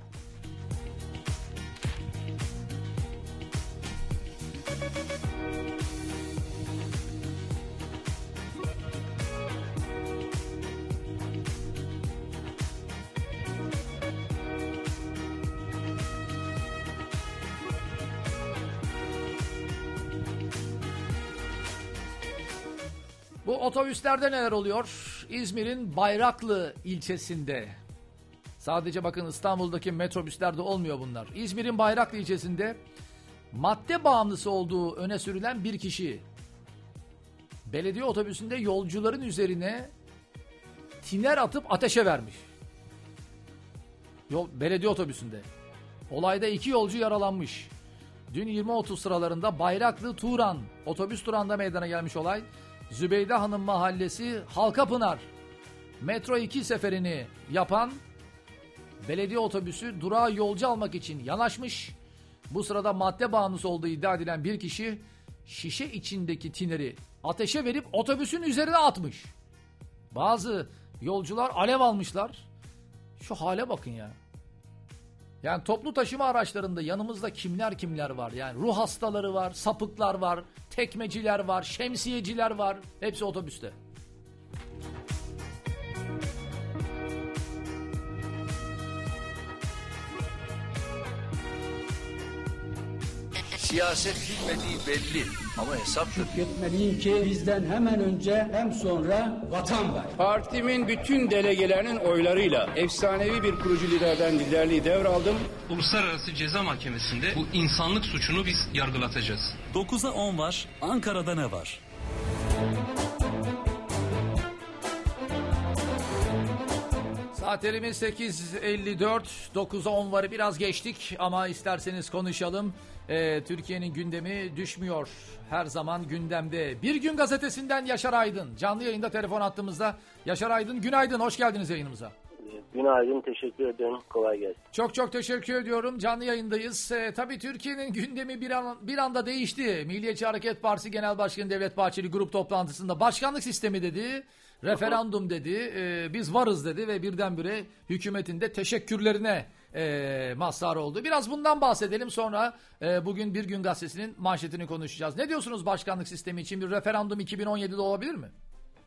Bu otobüslerde neler oluyor? İzmir'in Bayraklı ilçesinde. Sadece bakın İstanbul'daki metrobüslerde olmuyor bunlar. İzmir'in Bayraklı ilçesinde madde bağımlısı olduğu öne sürülen bir kişi belediye otobüsünde yolcuların üzerine tiner atıp ateşe vermiş. Yol, belediye otobüsünde. Olayda iki yolcu yaralanmış. Dün yirmi otuz sıralarında Bayraklı Turan otobüs durağında meydana gelmiş olay. Zübeyde Hanım Mahallesi Halkapınar metro iki seferini yapan belediye otobüsü durağa yolcu almak için yanaşmış. Bu sırada madde bağımlısı olduğu iddia edilen bir kişi şişe içindeki tineri ateşe verip otobüsün üzerine atmış. Bazı yolcular alev almışlar. Şu hale bakın ya. Yani toplu taşıma araçlarında yanımızda kimler kimler var? Yani ruh hastaları var, sapıklar var, tekmeciler var, şemsiyeciler var. Hepsi otobüste. Siyaset bilmediği belli ama hesap Şükretmeliyim ki bizden hemen önce hem sonra vatan var. Partimin bütün delegelerinin oylarıyla efsanevi bir kurucu liderden liderliği devraldım. Uluslararası Ceza Mahkemesi'nde bu insanlık suçunu biz yargılatacağız. dokuza on var. Ankara'da ne var? Saatlerimiz sekiz elli dört, dokuza on varı biraz geçtik ama isterseniz konuşalım. Ee, Türkiye'nin gündemi düşmüyor. Her zaman gündemde. Bir Gün Gazetesi'nden Yaşar Aydın. Canlı yayında telefon attığımızda. Yaşar Aydın, günaydın. Hoş geldiniz yayınımıza. Günaydın, teşekkür ederim. Kolay gelsin. Çok çok teşekkür ediyorum. Canlı yayındayız. Ee, tabii Türkiye'nin gündemi bir, an, bir anda değişti. Milliyetçi Hareket Partisi Genel Başkanı Devlet Bahçeli grup toplantısında başkanlık sistemi dedi. Referandum dedi. E, biz varız dedi ve birdenbire hükümetin de teşekkürlerine e, mazhar oldu. Biraz bundan bahsedelim, sonra e, bugün Bir Gün Gazetesi'nin manşetini konuşacağız. Ne diyorsunuz başkanlık sistemi için? Bir referandum iki bin on yedide olabilir mi?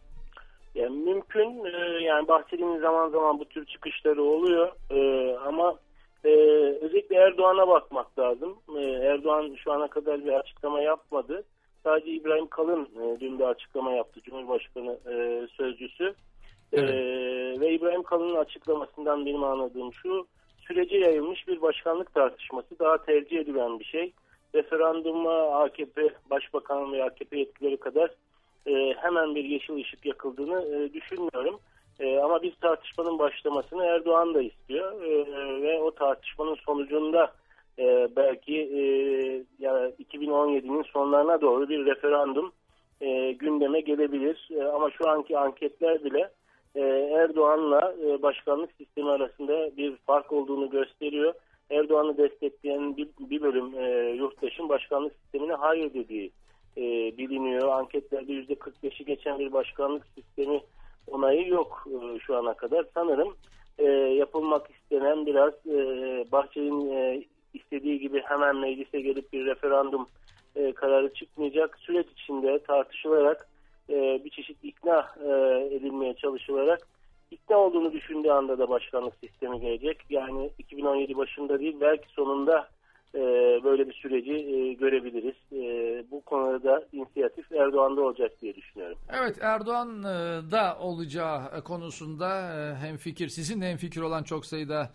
Yani mümkün. Ee, yani Bahçeli'nin zaman zaman bu tür çıkışları oluyor. Ee, ama e, özellikle Erdoğan'a bakmak lazım. Ee, Erdoğan şu ana kadar bir açıklama yapmadı. Sadece İbrahim Kalın e, dün bir açıklama yaptı, Cumhurbaşkanı e, sözcüsü. Evet. E, ve İbrahim Kalın'ın açıklamasından benim anladığım şu: sürece yayılmış bir başkanlık tartışması daha tercih edilen bir şey. Referanduma A K P Başbakan ve A K P yetkileri kadar e, hemen bir yeşil ışık yakıldığını e, düşünmüyorum. E, ama bir tartışmanın başlamasını Erdoğan da istiyor e, ve o tartışmanın sonucunda Ee, belki e, ya iki bin on yedinin sonlarına doğru bir referandum e, gündeme gelebilir. E, ama şu anki anketler bile e, Erdoğan'la e, başkanlık sistemi arasında bir fark olduğunu gösteriyor. Erdoğan'ı destekleyen bir, bir bölüm e, yurttaşın başkanlık sistemine hayır dediği e, biliniyor. Anketlerde yüzde kırk beşi geçen bir başkanlık sistemi onayı yok e, şu ana kadar. Sanırım e, yapılmak istenen biraz e, Bahçeli'nin e, istediği gibi hemen meclise gelip bir referandum e, kararı çıkmayacak. Süreç içinde tartışılarak e, bir çeşit ikna e, edilmeye çalışılarak ikna olduğunu düşündüğü anda da başkanlık sistemi gelecek. Yani iki bin on yedi başında değil, belki sonunda e, böyle bir süreci e, görebiliriz. E, bu konuda da inisiyatif Erdoğan'da olacak diye düşünüyorum. Evet, Erdoğan'da olacağı konusunda hemfikir, sizinle hemfikir olan çok sayıda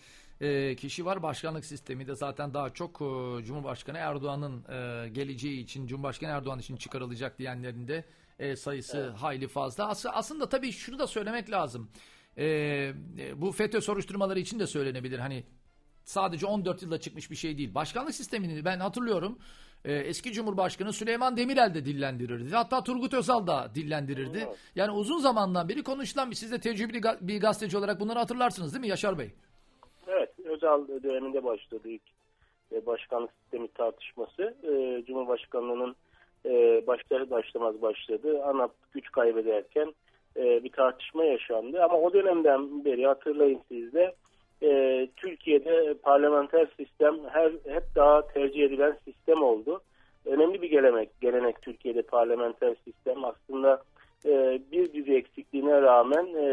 e, kişi var. Başkanlık sistemi de zaten daha çok e, Cumhurbaşkanı Erdoğan'ın e, geleceği için, Cumhurbaşkanı Erdoğan için çıkarılacak diyenlerin de e, sayısı evet. hayli fazla. As- aslında tabii şunu da söylemek lazım. E, e, bu FETÖ soruşturmaları için de söylenebilir. Hani sadece on dört yılda çıkmış bir şey değil. Başkanlık sistemini ben hatırlıyorum. Ee, eski Cumhurbaşkanı Süleyman Demirel de dillendirirdi. Hatta Turgut Özal da dillendirirdi. Evet. Yani uzun zamandan beri konuşulan bir, siz de tecrübeli bir gazeteci olarak bunları hatırlarsınız değil mi Yaşar Bey? Evet, Özal döneminde başladı ilk başkanlık sistemi tartışması. Ee, Cumhurbaşkanlığının e, başlar başlamaz başladı. ANAP güç kaybederken e, bir tartışma yaşandı. Ama o dönemden beri hatırlayın siz de Ee, Türkiye'de parlamenter sistem her hep daha tercih edilen sistem oldu. Önemli bir gelenek, gelenek Türkiye'de parlamenter sistem. Aslında e, bir dizi eksikliğine rağmen e,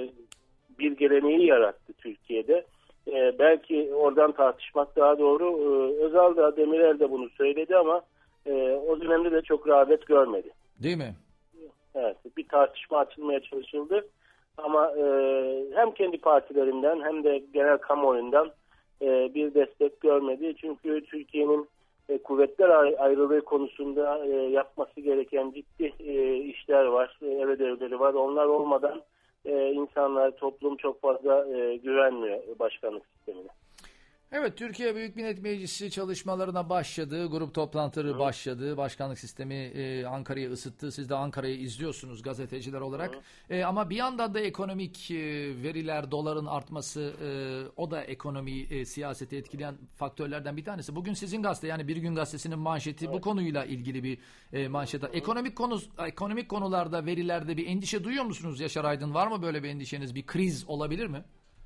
bir geleneği yarattı Türkiye'de. E, belki oradan tartışmak daha doğru. E, Özal da Demirel de bunu söyledi ama e, o dönemde de çok rağbet görmedi. Değil mi? Evet, bir tartışma açılmaya çalışıldı. Ama e, hem kendi partilerinden hem de genel kamuoyundan e, bir destek görmedi. Çünkü Türkiye'nin e, kuvvetler ayrılığı konusunda e, yapması gereken ciddi e, işler var, e, ev ödevleri var. Onlar olmadan e, insanlar, toplum çok fazla e, güvenmiyor başkanlık sistemine. Evet, Türkiye Büyük Millet Meclisi çalışmalarına başladı. Grup toplantıları Hı. başladı. Başkanlık sistemi e, Ankara'yı ısıttı. Siz de Ankara'yı izliyorsunuz gazeteciler olarak. E, ama bir yandan da ekonomik e, veriler, doların artması, e, o da ekonomiyi, e, siyaseti etkileyen faktörlerden bir tanesi. Bugün sizin gazete, yani Bir Gün Gazetesi'nin manşeti evet. bu konuyla ilgili bir e, manşet. Hı. Ekonomik konu, ekonomik konularda, verilerde bir endişe duyuyor musunuz Yaşar Aydın? Var mı böyle bir endişeniz? Bir kriz olabilir mi?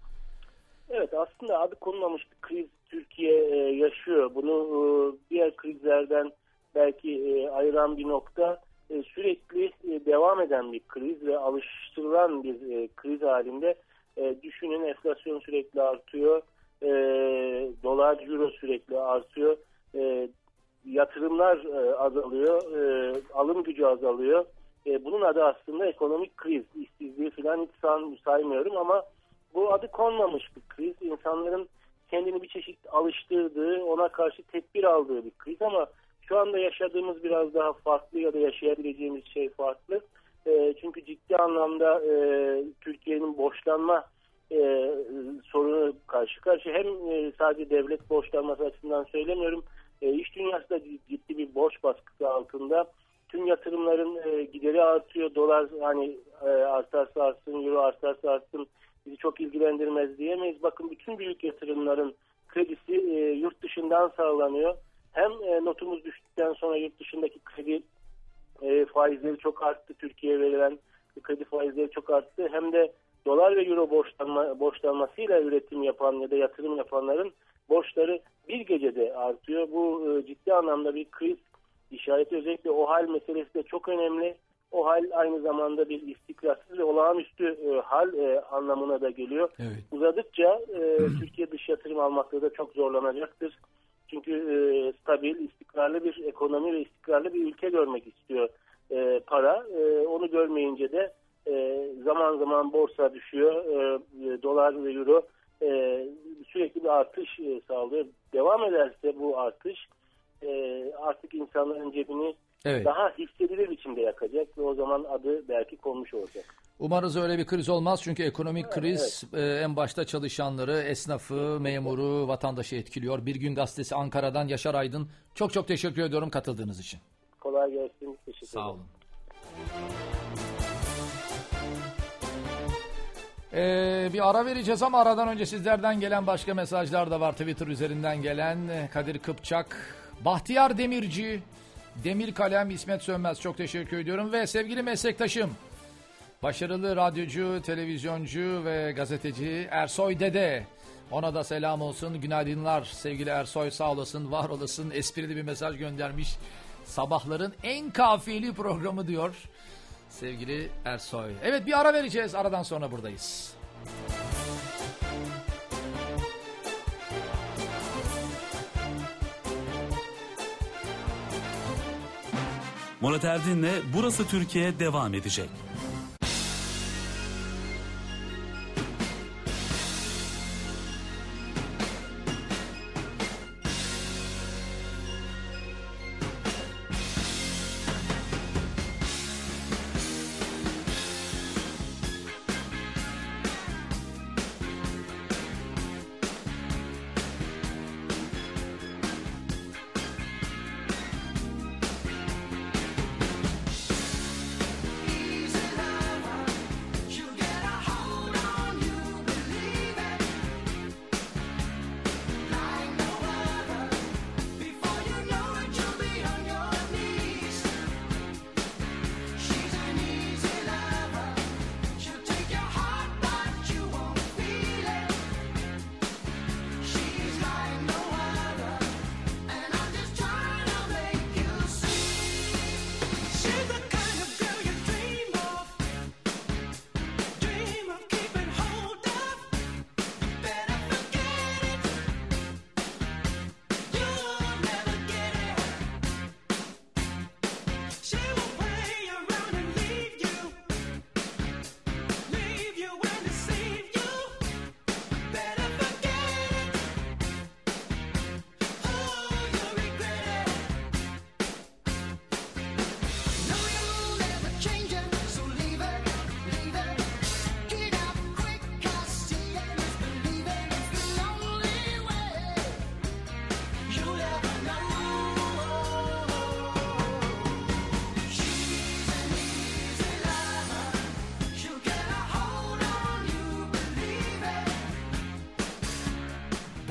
Evet, aslında adı konulmamış bir kriz Türkiye e, yaşıyor. Bunu e, diğer krizlerden belki e, ayıran bir nokta e, sürekli e, devam eden bir kriz ve alıştırılan bir e, kriz halinde. E, düşünün, enflasyon sürekli artıyor, e, dolar, euro sürekli artıyor, e, yatırımlar e, azalıyor, e, alım gücü azalıyor. E, bunun adı aslında ekonomik kriz. İşsizliği falan hiç san, saymıyorum ama bu adı konmamış bir kriz. İnsanların kendini bir çeşit alıştırdığı, ona karşı tedbir aldığı bir kriz ama şu anda yaşadığımız biraz daha farklı ya da yaşayabileceğimiz şey farklı. E, çünkü ciddi anlamda e, Türkiye'nin borçlanma e, sorunu karşı karşı. Hem e, sadece devlet borçlanması açısından söylemiyorum. E, iş dünyası da ciddi bir borç baskısı altında. Tüm yatırımların e, gideri artıyor. Dolar hani e, artarsa artsın, euro artarsa artsın, bizi çok ilgilendirmez diyemeyiz. Bakın, bütün büyük yatırımların kredisi e, yurt dışından sağlanıyor. Hem e, notumuz düştükten sonra yurt dışındaki kredi e, faizleri çok arttı. Türkiye'ye verilen kredi faizleri çok arttı. Hem de dolar ve euro borçlanma, borçlanmasıyla üretim yapan ya da yatırım yapanların borçları bir gecede artıyor. Bu e, ciddi anlamda bir kriz işareti. Özellikle o hal meselesi de çok önemli. O hal aynı zamanda bir istikrarsız ve olağanüstü e, hal e, anlamına da geliyor. Evet. Uzadıkça e, Türkiye dış yatırım almakta da çok zorlanacaktır. Çünkü e, stabil, istikrarlı bir ekonomi ve istikrarlı bir ülke görmek istiyor e, para. E, onu görmeyince de e, zaman zaman borsa düşüyor, e, e, dolar ve euro e, sürekli bir artış e, sağlıyor. Devam ederse bu artış e, artık insanların cebini evet. daha hissedilir biçimde yakacak ve o zaman adı belki konmuş olacak. Umarız öyle bir kriz olmaz, çünkü ekonomik evet, kriz evet. E, en başta çalışanları, esnafı, memuru, vatandaşı etkiliyor. Bir Gün Gazetesi Ankara'dan Yaşar Aydın, çok çok teşekkür ediyorum katıldığınız için. Kolay gelsin. Teşekkür Sağ olun. Ee, bir ara vereceğiz ama aradan önce sizlerden gelen başka mesajlar da var. Twitter üzerinden gelen Kadir Kıpçak, Bahtiyar Demirci, Demir Kalem, İsmet Sönmez, çok teşekkür ediyorum. Ve sevgili meslektaşım, başarılı radyocu, televizyoncu ve gazeteci Ersoy Dede, ona da selam olsun, günaydınlar sevgili Ersoy, sağ olasın, var olasın. Esprili bir mesaj göndermiş, sabahların en kafiyeli programı diyor sevgili Ersoy. Evet, bir ara vereceğiz, aradan sonra buradayız. Murat Erdin'le Burası Türkiye devam edecek.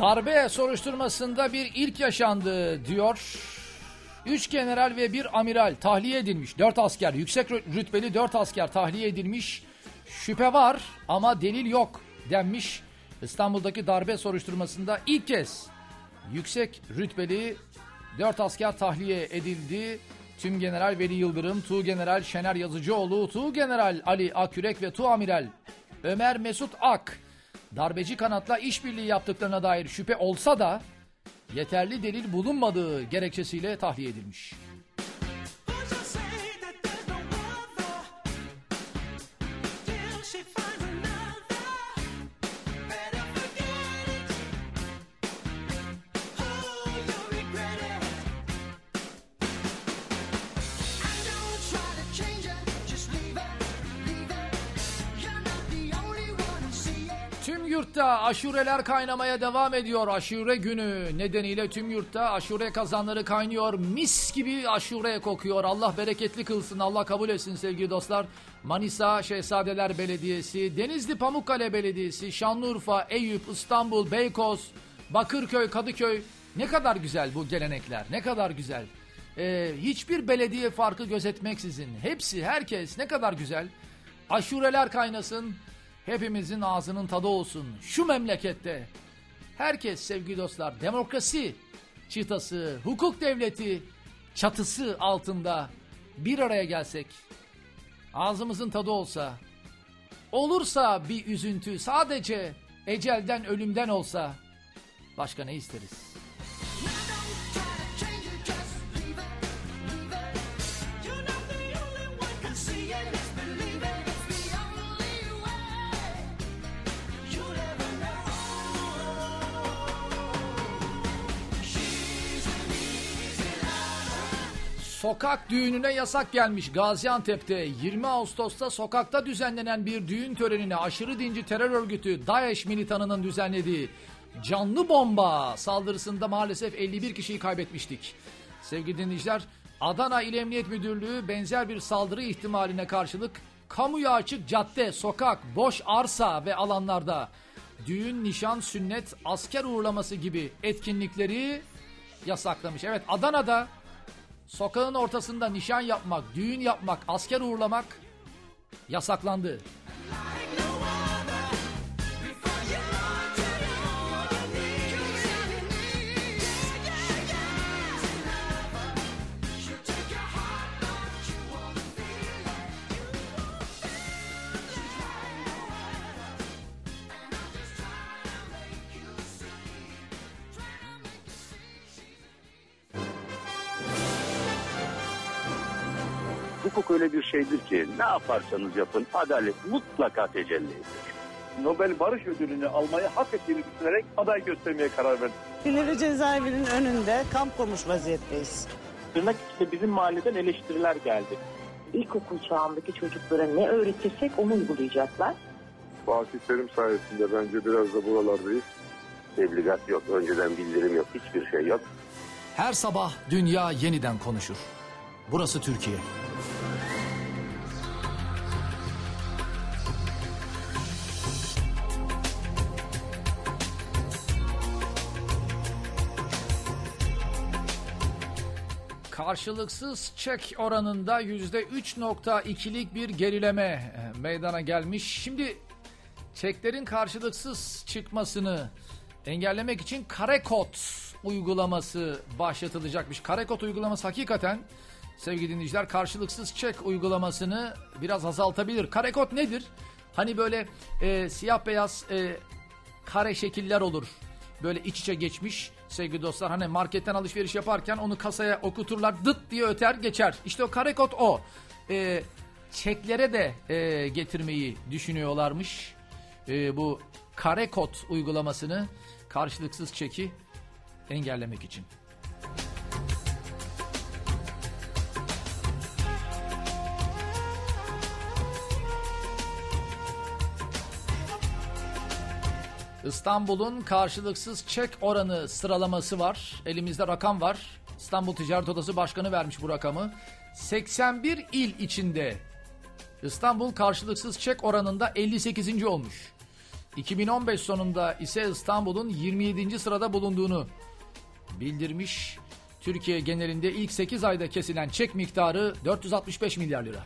Darbe soruşturmasında bir ilk yaşandı diyor. Üç general ve bir amiral tahliye edilmiş. Dört asker, yüksek rütbeli dört asker tahliye edilmiş. Şüphe var ama delil yok denmiş. İstanbul'daki darbe soruşturmasında ilk kez yüksek rütbeli dört asker tahliye edildi. Tümgeneral Veli Yıldırım, Tuğgeneral Şener Yazıcıoğlu, Tuğgeneral Ali Akürek ve Tuğamiral Ömer Mesut Ak darbeci kanatla işbirliği yaptıklarına dair şüphe olsa da yeterli delil bulunmadığı gerekçesiyle tahliye edilmiş. Tüm yurtta aşureler kaynamaya devam ediyor. Aşure günü nedeniyle tüm yurtta aşure kazanları kaynıyor. Mis gibi aşure kokuyor. Allah bereketli kılsın, Allah kabul etsin sevgili dostlar. Manisa Şehzadeler Belediyesi, Denizli Pamukkale Belediyesi, Şanlıurfa, Eyüp, İstanbul, Beykoz, Bakırköy, Kadıköy. Ne kadar güzel bu gelenekler, ne kadar güzel. Ee, hiçbir belediye farkı gözetmeksizin hepsi, herkes ne kadar güzel. Aşureler kaynasın. Hepimizin ağzının tadı olsun. Şu memlekette herkes sevgili dostlar demokrasi çıtası, hukuk devleti çatısı altında bir araya gelsek, ağzımızın tadı olsa, olursa bir üzüntü sadece ecelden ölümden olsa başka ne isteriz? Sokak düğününe yasak gelmiş Gaziantep'te. yirmi Ağustos'ta sokakta düzenlenen bir düğün törenine aşırı dinci terör örgütü DAEŞ militanının düzenlediği canlı bomba saldırısında maalesef elli bir kişiyi kaybetmiştik. Sevgili dinleyiciler, Adana İl Emniyet Müdürlüğü benzer bir saldırı ihtimaline karşılık kamuya açık cadde, sokak, boş arsa ve alanlarda düğün, nişan, sünnet, asker uğurlaması gibi etkinlikleri yasaklamış. Evet, Adana'da sokağın ortasında nişan yapmak, düğün yapmak, asker uğurlamak yasaklandı. Hukuk öyle bir şeydir ki ne yaparsanız yapın adalet mutlaka tecelli ediyor. Nobel Barış Ödülünü almayı hak ettiğini düşünerek aday göstermeye karar verdim. Silivri cezaevinin önünde kamp kurmuş vaziyetteyiz. Tırnak içinde bizim mahalleden eleştiriler geldi. İlkokul çağındaki çocuklara ne öğretirsek onu uygulayacaklar. Fatih Terim sayesinde bence biraz da buralardayız. Tebligat yok, önceden bildirim yok, hiçbir şey yok. Her sabah dünya yeniden konuşur. Burası Türkiye. Karşılıksız çek oranında yüzde üç nokta ikilik bir gerileme meydana gelmiş. Şimdi çeklerin karşılıksız çıkmasını engellemek için kare kod uygulaması başlatılacakmış. Kare kod uygulaması hakikaten sevgili dinleyiciler karşılıksız çek uygulamasını biraz azaltabilir. Kare kod nedir? Hani böyle e, siyah beyaz e, kare şekiller olur. Böyle iç içe geçmiş sevgili dostlar. Hani marketten alışveriş yaparken onu kasaya okuturlar. Dıt diye öter geçer. İşte o kare kod o. E, çeklere de e, getirmeyi düşünüyorlarmış. E, bu kare kod uygulamasını karşılıksız çeki engellemek için. İstanbul'un karşılıksız çek oranı sıralaması var. Elimizde rakam var. İstanbul Ticaret Odası Başkanı vermiş bu rakamı. seksen bir il içinde İstanbul karşılıksız çek oranında elli sekizinci olmuş. iki bin on beş sonunda ise İstanbul'un yirmi yedinci sırada bulunduğunu bildirmiş. Türkiye genelinde ilk sekiz ayda kesilen çek miktarı dört yüz altmış beş milyar lira.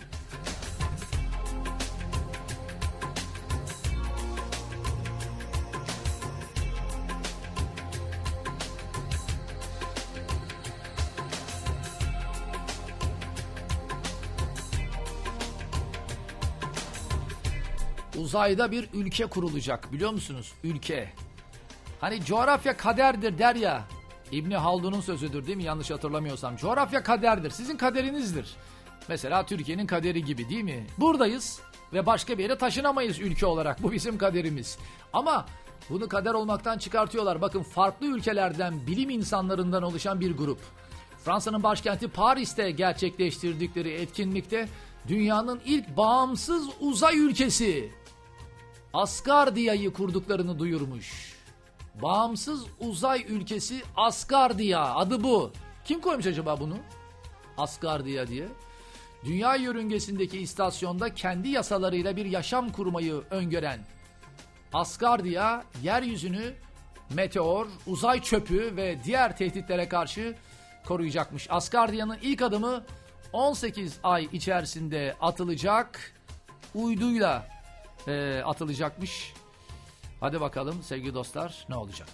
Uzayda bir ülke kurulacak, biliyor musunuz? Ülke. Hani coğrafya kaderdir der ya. İbni Haldun'un sözüdür değil mi? Yanlış hatırlamıyorsam. Coğrafya kaderdir. Sizin kaderinizdir. Mesela Türkiye'nin kaderi gibi değil mi? Buradayız ve başka bir yere taşınamayız ülke olarak. Bu bizim kaderimiz. Ama bunu kader olmaktan çıkartıyorlar. Bakın, farklı ülkelerden, bilim insanlarından oluşan bir grup. Fransa'nın başkenti Paris'te gerçekleştirdikleri etkinlikte dünyanın ilk bağımsız uzay ülkesi Asgardia'yı kurduklarını duyurmuş. Bağımsız uzay ülkesi Asgardia, adı bu. Kim koymuş acaba bunu? Asgardia diye. Dünya yörüngesindeki istasyonda kendi yasalarıyla bir yaşam kurmayı öngören Asgardia, yeryüzünü meteor, uzay çöpü ve diğer tehditlere karşı koruyacakmış. Asgardia'nın ilk adımı on sekiz ay içerisinde atılacak, uyduyla e, atılacakmış. Hadi bakalım sevgili dostlar, ne olacak?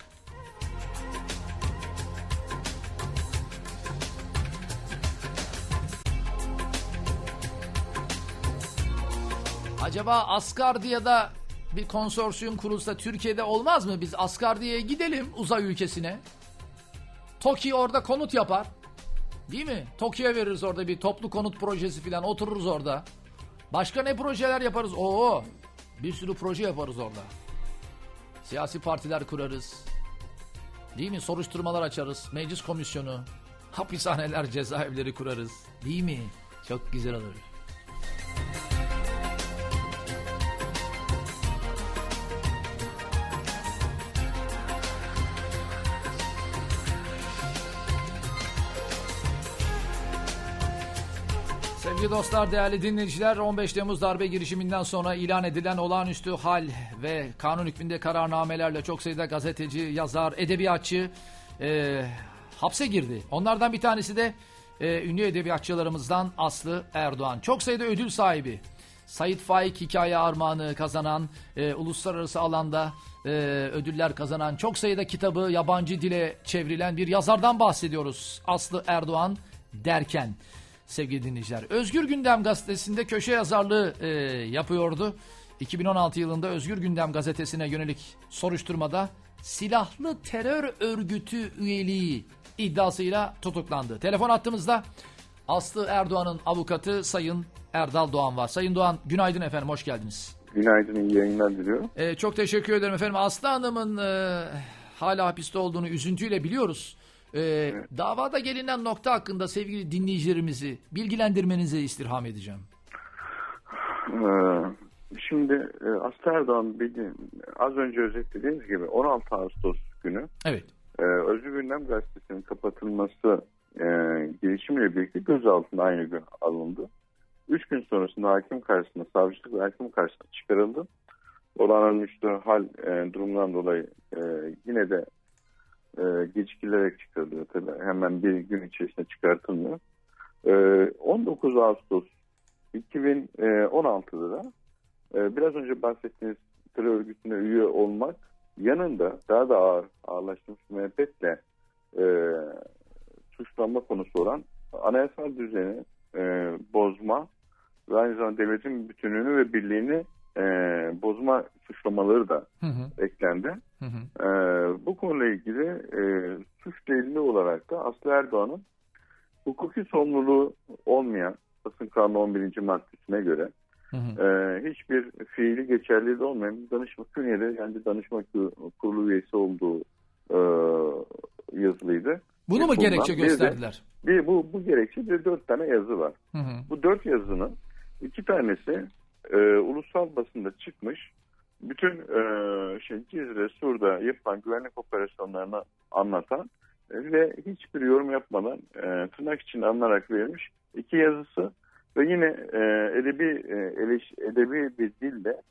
Acaba Asgardia'da bir konsorsiyum kurulsa Türkiye'de olmaz mı? Biz Asgardia'ya gidelim, uzay ülkesine. TOKİ orada konut yapar. Değil mi? TOKİ'ye veririz orada bir toplu konut projesi falan, otururuz orada. Başka ne projeler yaparız? Oo, bir sürü proje yaparız orada. Siyasi partiler kurarız. Değil mi? Soruşturmalar açarız. Meclis komisyonu. Hapishaneler, cezaevleri kurarız. Değil mi? Çok güzel olur. Sevgili dostlar, değerli dinleyiciler, on beş Temmuz darbe girişiminden sonra ilan edilen olağanüstü hal ve kanun hükmünde kararnamelerle çok sayıda gazeteci, yazar, edebiyatçı e, hapse girdi. Onlardan bir tanesi de e, ünlü edebiyatçılarımızdan Aslı Erdoğan. Çok sayıda ödül sahibi. Sait Faik Hikaye Armağanı kazanan, e, uluslararası alanda e, ödüller kazanan, çok sayıda kitabı yabancı dile çevrilen bir yazardan bahsediyoruz. Aslı Erdoğan derken sevgili dinleyiciler, Özgür Gündem gazetesinde köşe yazarlığı e, yapıyordu. iki bin on altı yılında Özgür Gündem gazetesine yönelik soruşturmada silahlı terör örgütü üyeliği iddiasıyla tutuklandı. Telefon hattımızda Aslı Erdoğan'ın avukatı Sayın Erdal Doğan var. Sayın Doğan, günaydın efendim, hoş geldiniz. Günaydın, iyi yayınlar diliyorum. E, çok teşekkür ederim efendim. Aslı Hanım'ın e, hala hapiste olduğunu üzüntüyle biliyoruz. Ee, evet. Davada gelinen nokta hakkında sevgili dinleyicilerimizi bilgilendirmenizi istirham edeceğim. Ee, şimdi e, Aslı Erdoğan bildi, az önce özetlediğiniz gibi on altı Ağustos günü evet. e, Özgür Gündem gazetesinin kapatılması e, girişimiyle birlikte gözaltına aynı gün alındı. Üç gün sonrasında hakim karşısında, savcılık ve hakim karşısında çıkarıldı. Olağanüstü hal e, durumdan dolayı e, yine de E, gecikilerek çıkarılıyor tabii. Hemen bir gün içerisinde çıkartılmıyor. E, on dokuz Ağustos iki bin on altıda da e, biraz önce bahsettiğiniz terör örgütüne üye olmak yanında daha da ağır, ağırlaştırmış müebbetle e, suçlanma konusu olan anayasal düzeni e, bozma ve aynı zamanda devletin bütünlüğünü ve birliğini e, bozma suçlamaları da hı hı. eklendi. Hı hı. Ee, bu konuyla ilgili e, suç delili olarak da Aslı Erdoğan'ın hukuki sorumluluğu olmayan basın kanunu on birinci maddesine göre hı hı. E, hiçbir fiili geçerliliği de olmayan danışma künyede, yani danışma kurulu üyesi olduğu e, yazılıydı. Bunu mu gerekçe gösterdiler? Bir, de, bir, bu, bu gerekçe bir de dört tane yazı var. Hı hı. Bu dört yazının iki tanesi e, ulusal basında çıkmış. Bütün e, şey, Cizre, Sur'da yapılan güvenlik operasyonlarını anlatan e, ve hiçbir yorum yapmadan e, tırnak içinde alınarak verilmiş iki yazısı ve yine e, edebi e, eleş, edebi bir dille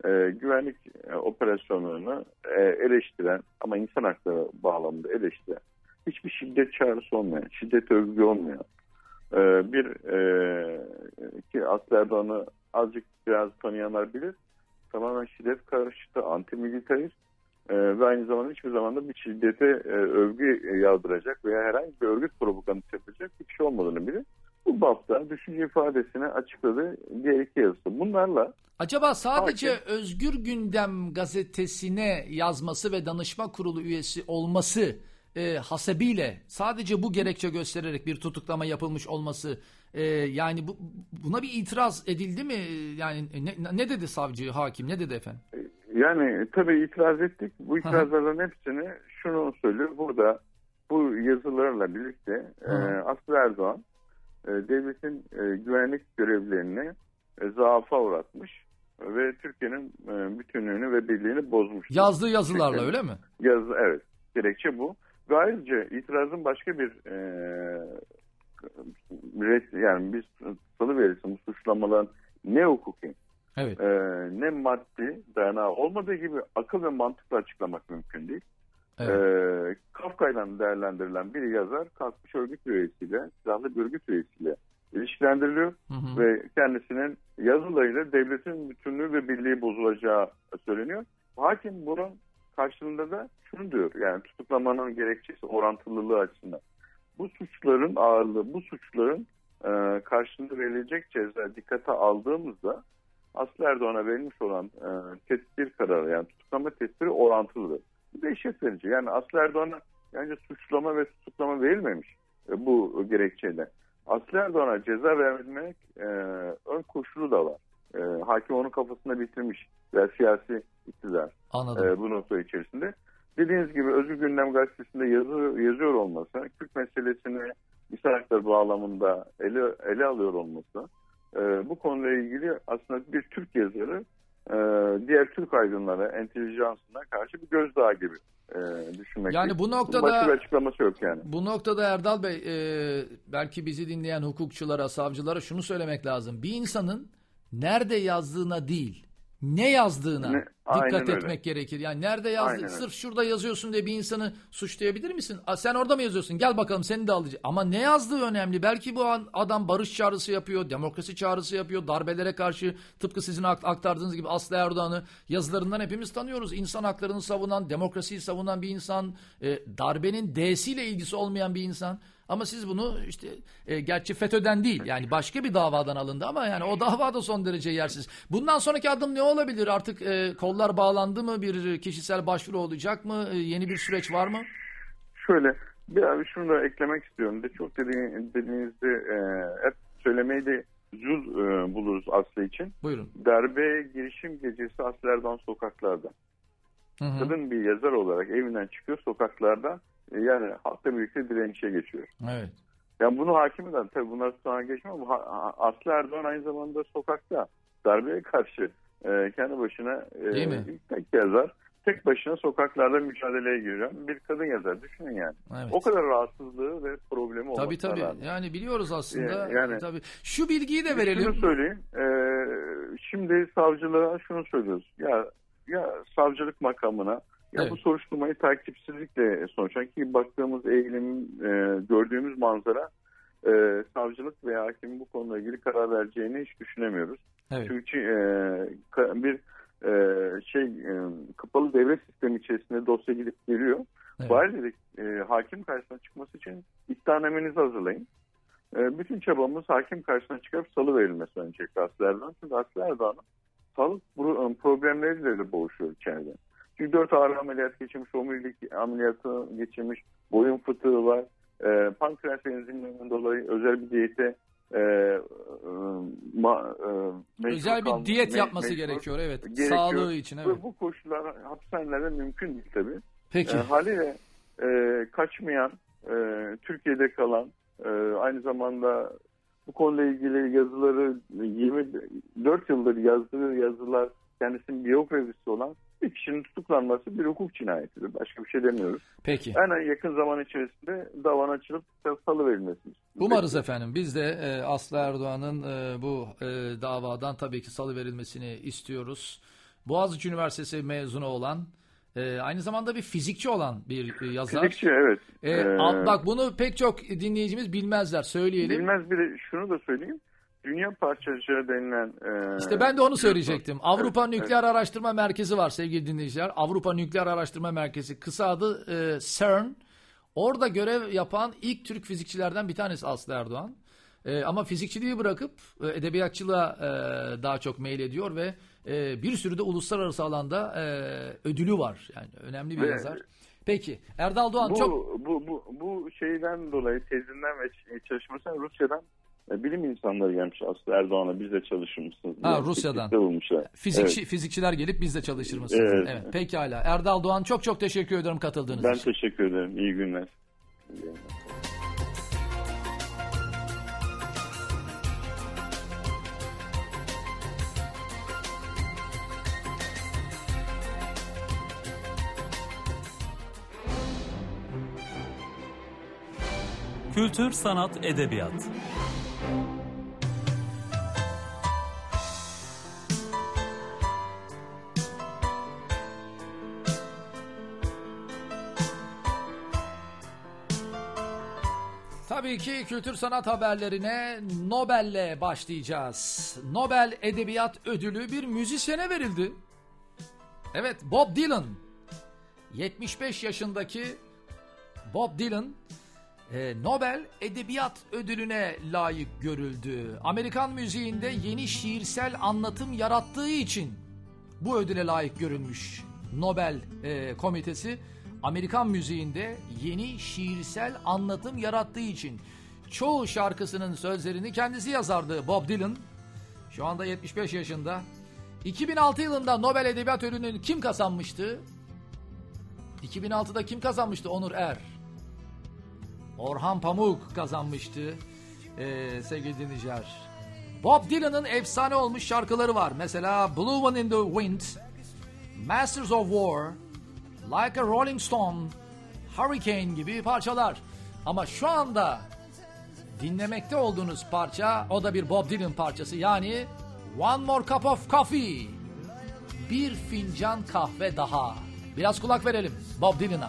e, güvenlik e, operasyonlarını e, eleştiren ama insan hakları bağlamında eleştiren, hiçbir şiddet çağrısı olmayan, şiddet övgü olmayan e, bir e, ki Aslı Erdoğan'ı azıcık biraz tanıyanlar bilir, tamamen şiddet karşıtı, anti-militarist e, ve aynı zamanda hiçbir zaman da bir şiddete e, övgü yağdıracak veya herhangi bir örgüt propagandası yapacak bir şey olmadığını bilir. Bu bapta düşünce ifadesini açıkladığı diğer iki yazısı. Bunlarla acaba sadece hakim, Özgür Gündem gazetesine yazması ve danışma kurulu üyesi olması e, hasebiyle sadece bu gerekçe göstererek bir tutuklama yapılmış olması e, yani bu, buna bir itiraz edildi mi? Yani ne, ne dedi savcı, hakim, ne dedi efendim? Yani tabii itiraz ettik. Bu itirazların hepsini şunu söylüyor. Burada bu yazılarla birlikte e, Aslı Erdoğan e, devletin e, güvenlik görevlerini e, zaafa uğratmış ve Türkiye'nin e, bütünlüğünü ve birliğini bozmuş. Yazdığı yazılarla Türkiye'nin, öyle mi? Yazı, evet. Gerekçe bu. Ve ayrıca itirazın başka bir e, yani biz salı verirse bu suçlamaların ne hukuki evet. e, ne maddi dayanağı olmadığı gibi akıl ve mantıkla açıklamak mümkün değil. Evet. E, Kafka'yla değerlendirilen bir yazar kalkmış örgüt üyesiyle, silahlı bir örgüt üyesiyle ilişkilendiriliyor hı hı. ve kendisinin yazılarıyla devletin bütünlüğü ve birliği bozulacağı söyleniyor. Hakim bunun karşılığında da şunu diyor, yani tutuklamanın gerekçesi orantılılığı açısından. Bu suçların ağırlığı, bu suçların e, karşılığında verilecek ceza dikkate aldığımızda Aslı Erdoğan'a verilmiş olan e, tedbir kararı, yani tutuklama tedbiri orantılıdır. Bu da işet verici. Yani Aslı Erdoğan'a yani suçlama ve tutuklama verilmemiş e, bu gerekçeyle. Aslı Erdoğan'a ceza vermek e, ön koşulu da var. E, hakim onun kafasında bitirmiş ve siyasi iktidar e, bu nokta içerisinde. Dediğiniz gibi Özgür Gündem gazetesinde yazı, yazıyor olması, Kürt meselesini insan hakları bağlamında ele, ele alıyor olması, e, bu konuyla ilgili aslında bir Türk yazarı e, diğer Türk aydınları, entelijansına karşı bir gözdağı gibi e, düşünmek. Yani bu noktada başka bir açıklaması yok yani. Bu noktada Erdal Bey, e, belki bizi dinleyen hukukçulara, savcılara şunu söylemek lazım. Bir insanın nerede yazdığına değil, ne yazdığına ne? dikkat etmek öyle. gerekir. Yani nerede yazdın? Sırf şurada yazıyorsun diye bir insanı suçlayabilir misin? Sen orada mı yazıyorsun? Gel bakalım seni de alacağım. Ama ne yazdığı önemli. Belki bu adam barış çağrısı yapıyor, demokrasi çağrısı yapıyor, darbelere karşı tıpkı sizin aktardığınız gibi Aslı Erdoğan'ı yazılarından hepimiz tanıyoruz. İnsan haklarını savunan, demokrasiyi savunan bir insan, e, darbenin D'siyle ilgisi olmayan bir insan. Ama siz bunu işte e, gerçi FETÖ'den değil, yani başka bir davadan alındı ama yani o dava da son derece yersiz. Bundan sonraki adım ne olabilir? Artık e, kollar bağlandı mı? Bir kişisel başvuru olacak mı? E, yeni bir süreç var mı? Şöyle bir abi şunu da eklemek istiyorum. De çok dediğiniz, dediğinizde e, hep söylemeyi de zul e, buluruz Aslı için. Buyurun. Darbe girişim gecesi Aslı Erdoğan sokaklarda. Hı hı. Kadın bir yazar olarak evinden çıkıyor sokaklarda. Yani halkla birlikte direnişe geçiyor. Evet. Yani bunu hakim eden, tabii bunlar sonra geçmiyor ama Aslı Erdoğan aynı zamanda sokakta darbeye karşı e, kendi başına e, tek yazar, tek başına sokaklarda mücadeleye giriyor. Bir kadın yazar, düşünün yani. Evet. O kadar rahatsızlığı ve problemi olması Tabii tabii. rağmen. Yani biliyoruz aslında. Yani, tabii. Şu bilgiyi de verelim. Şunu söyleyeyim. E, şimdi savcılığa şunu söylüyoruz. Ya ya savcılık makamına ya evet. Bu soruşturmayı takipsizlikle sonuçlanan ki baktığımız eğilim, e, gördüğümüz manzara e, savcılık veya hakimin bu konuyla ilgili karar vereceğini hiç düşünemiyoruz. Evet. Çünkü e, bir e, şey e, kapalı devlet sistemi içerisinde dosya gidip geliyor. Evet. Bari dedik e, hakim karşısına çıkması için iddianamenizi hazırlayın. E, bütün çabamız hakim karşısına çıkarıp salı verilmesi öncelikle Aslı Erdoğan. Çünkü Aslı Erdoğan'ın sağlık problemleriyle de boğuşuyor içeride. Çünkü dört ağır ameliyat geçirmiş, omurilik ameliyatı geçirmiş, boyun fıtığı var. E, pankreas enzimlerinden dolayı özel bir diyete e, e, ma, e, özel bir kalmış, diyet me, yapması mecbur, gerekiyor, evet. Gerekiyor. Sağlığı için, evet. Ve bu koşullar hapishanelerde mümkün değil tabii. Peki. E, haliyle e, kaçmayan, e, Türkiye'de kalan, e, aynı zamanda bu konuyla ilgili yazıları yirmi dört yıldır yazdığı yazılar kendisinin biyografisi olan bir kişinin tutuklanması bir hukuk cinayetidir. Başka bir şey demiyoruz. Peki. En yakın zaman içerisinde davanın açılıp salı verilmesi. Umarız Peki. efendim. Biz de e, Aslı Erdoğan'ın e, bu e, davadan tabii ki salı verilmesini istiyoruz. Boğaziçi Üniversitesi mezunu olan, e, aynı zamanda bir fizikçi olan bir e, yazar. Fizikçi, evet. E, Ee, alt, bak bunu pek çok dinleyicimiz bilmezler, söyleyelim. Bilmez, bir de şunu da söyleyeyim. Dünya parçacığı denilen... E, İşte ben de onu söyleyecektim. Avrupa evet, Nükleer evet. Araştırma Merkezi var sevgili dinleyiciler. Avrupa Nükleer Araştırma Merkezi, kısa adı e, CERN. Orada görev yapan ilk Türk fizikçilerden bir tanesi Aslı Erdoğan. E, ama fizikçiliği bırakıp e, edebiyatçılığa e, daha çok meylediyor ve e, bir sürü de uluslararası alanda e, ödülü var. Yani önemli bir Ve, yazar. Peki Erdal Doğan bu, çok... Bu, bu, bu şeyden dolayı tezinden ve çalışmasından Rusya'dan e, bilim insanları gelmiş Aslı Erdoğan'la bizle çalışır mısınız? Ha, Rusya'dan. Fizikçi, evet. Fizikçiler gelip bizle çalışır mısınız? Evet. Evet. Pekala. Erdal Doğan çok çok teşekkür ederim katıldığınız ben için. Ben teşekkür ederim. İyi günler. İyi günler. Kültür, sanat, edebiyat. Tabii ki kültür sanat haberlerine Nobel'le başlayacağız. Nobel Edebiyat Ödülü bir müzisyene verildi. Evet, Bob Dylan. yetmiş beş yaşındaki Bob Dylan e, Nobel Edebiyat Ödülüne layık görüldü. Amerikan müziğinde yeni şiirsel anlatım yarattığı için bu ödüle layık görülmüş. Nobel e, Komitesi Amerikan müziğinde yeni şiirsel anlatım yarattığı için. Çoğu şarkısının sözlerini kendisi yazardı Bob Dylan. Şu anda yetmiş beş yaşında. iki bin altı yılında Nobel Edebiyat Ödülünü kim kazanmıştı? iki bin altıda kim kazanmıştı? Onur Er. Orhan Pamuk kazanmıştı ee, sevgili dinleyiciler. Bob Dylan'ın efsane olmuş şarkıları var. Mesela Blue One in the Wind, Masters of War, Like a Rolling Stone, Hurricane gibi parçalar. Ama şu anda dinlemekte olduğunuz parça, o da bir Bob Dylan parçası. Yani One More Cup of Coffee. Bir fincan kahve daha. Biraz kulak verelim Bob Dylan'a.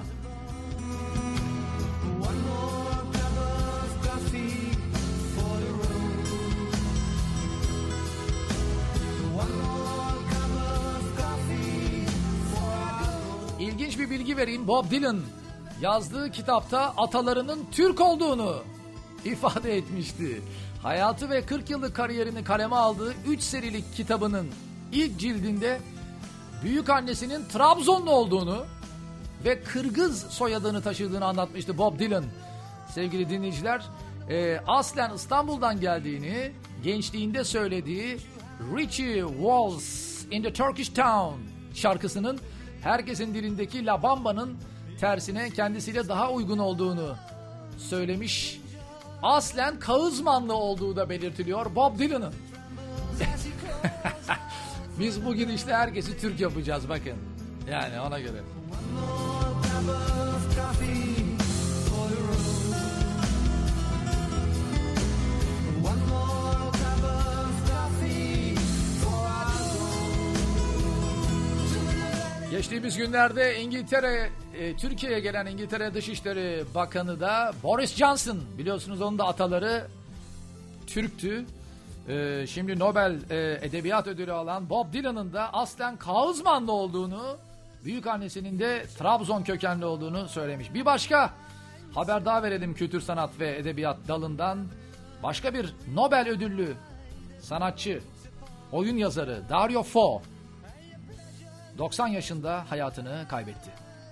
İlginç bir bilgi vereyim. Bob Dylan yazdığı kitapta atalarının Türk olduğunu ifade etmişti. Hayatı ve kırk yıllık kariyerini kaleme aldığı üç serilik kitabının ilk cildinde büyük annesinin Trabzonlu olduğunu ve Kırgız soyadını taşıdığını anlatmıştı Bob Dylan. Sevgili dinleyiciler, e, aslen İstanbul'dan geldiğini, gençliğinde söylediği Richie Waltz in the Turkish Town şarkısının herkesin dilindeki La Bamba'nın tersine kendisiyle daha uygun olduğunu söylemiş. Aslen Kağızmanlı olduğu da belirtiliyor Bob Dylan'ın. Biz bugün işte herkesi Türk yapacağız bakın. Yani ona göre. Geçtiğimiz günlerde İngiltere, e, Türkiye'ye gelen İngiltere Dışişleri Bakanı da Boris Johnson. Biliyorsunuz onun da ataları Türktü. E, şimdi Nobel e, Edebiyat Ödülü alan Bob Dylan'ın da aslen Kağızmanlı olduğunu, büyükannesinin de Trabzon kökenli olduğunu söylemiş. Bir başka haber daha verelim kültür sanat ve edebiyat dalından. Başka bir Nobel ödüllü sanatçı, oyun yazarı Dario Fo doksan yaşında hayatını kaybetti.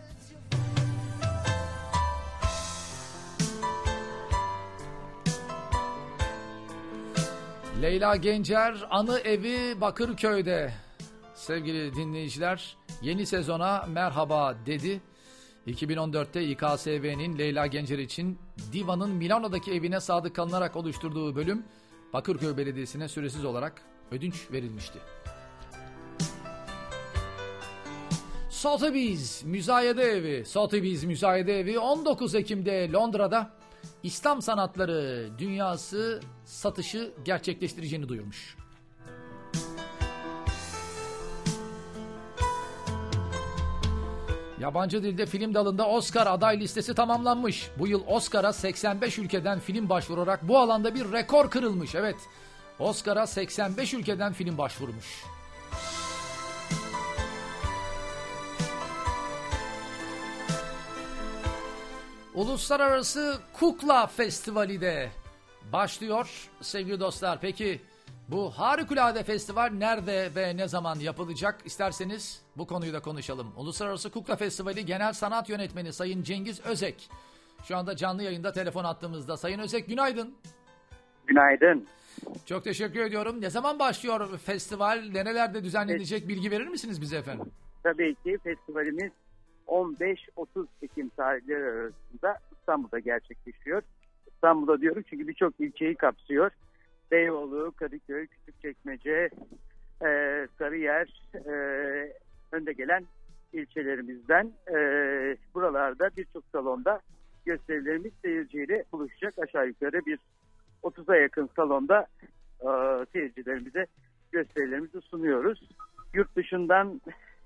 Leyla Gencer Anı Evi Bakırköy'de sevgili dinleyiciler yeni sezona merhaba dedi. iki bin on dörtte İ K S V'nin Leyla Gencer için Diva'nın Milano'daki evine sadık kalınarak oluşturduğu bölüm Bakırköy Belediyesi'ne süresiz olarak ödünç verilmişti. Sotheby's Müzayede Evi Sotheby's Müzayede Evi on dokuz Ekim'de Londra'da İslam sanatları dünyası satışı gerçekleştireceğini duyurmuş. Yabancı dilde film dalında Oscar aday listesi tamamlanmış. Bu yıl Oscar'a seksen beş ülkeden film başvurarak bu alanda bir rekor kırılmış. Evet, Oscar'a seksen beş ülkeden film başvurmuş. Uluslararası Kukla Festivali de başlıyor sevgili dostlar. Peki bu harikulade festival nerede ve ne zaman yapılacak? İsterseniz bu konuyu da konuşalım. Uluslararası Kukla Festivali Genel Sanat Yönetmeni Sayın Cengiz Özek şu anda canlı yayında telefon attığımızda. Sayın Özek, günaydın. Günaydın. Çok teşekkür ediyorum. Ne zaman başlıyor festival? Nerelerde düzenlenecek? Bilgi verir misiniz bize efendim? Tabii ki festivalimiz on beş otuz Ekim tarihleri arasında İstanbul'da gerçekleşiyor. İstanbul'da diyorum çünkü birçok ilçeyi kapsıyor. Beyoğlu, Kadıköy, Küçükçekmece, e, Sarıyer, e, önde gelen ilçelerimizden e, buralarda birçok salonda gösterilerimiz seyirciyle buluşacak. Aşağı yukarı bir otuza yakın salonda e, seyircilerimize gösterilerimizi sunuyoruz. Yurt dışından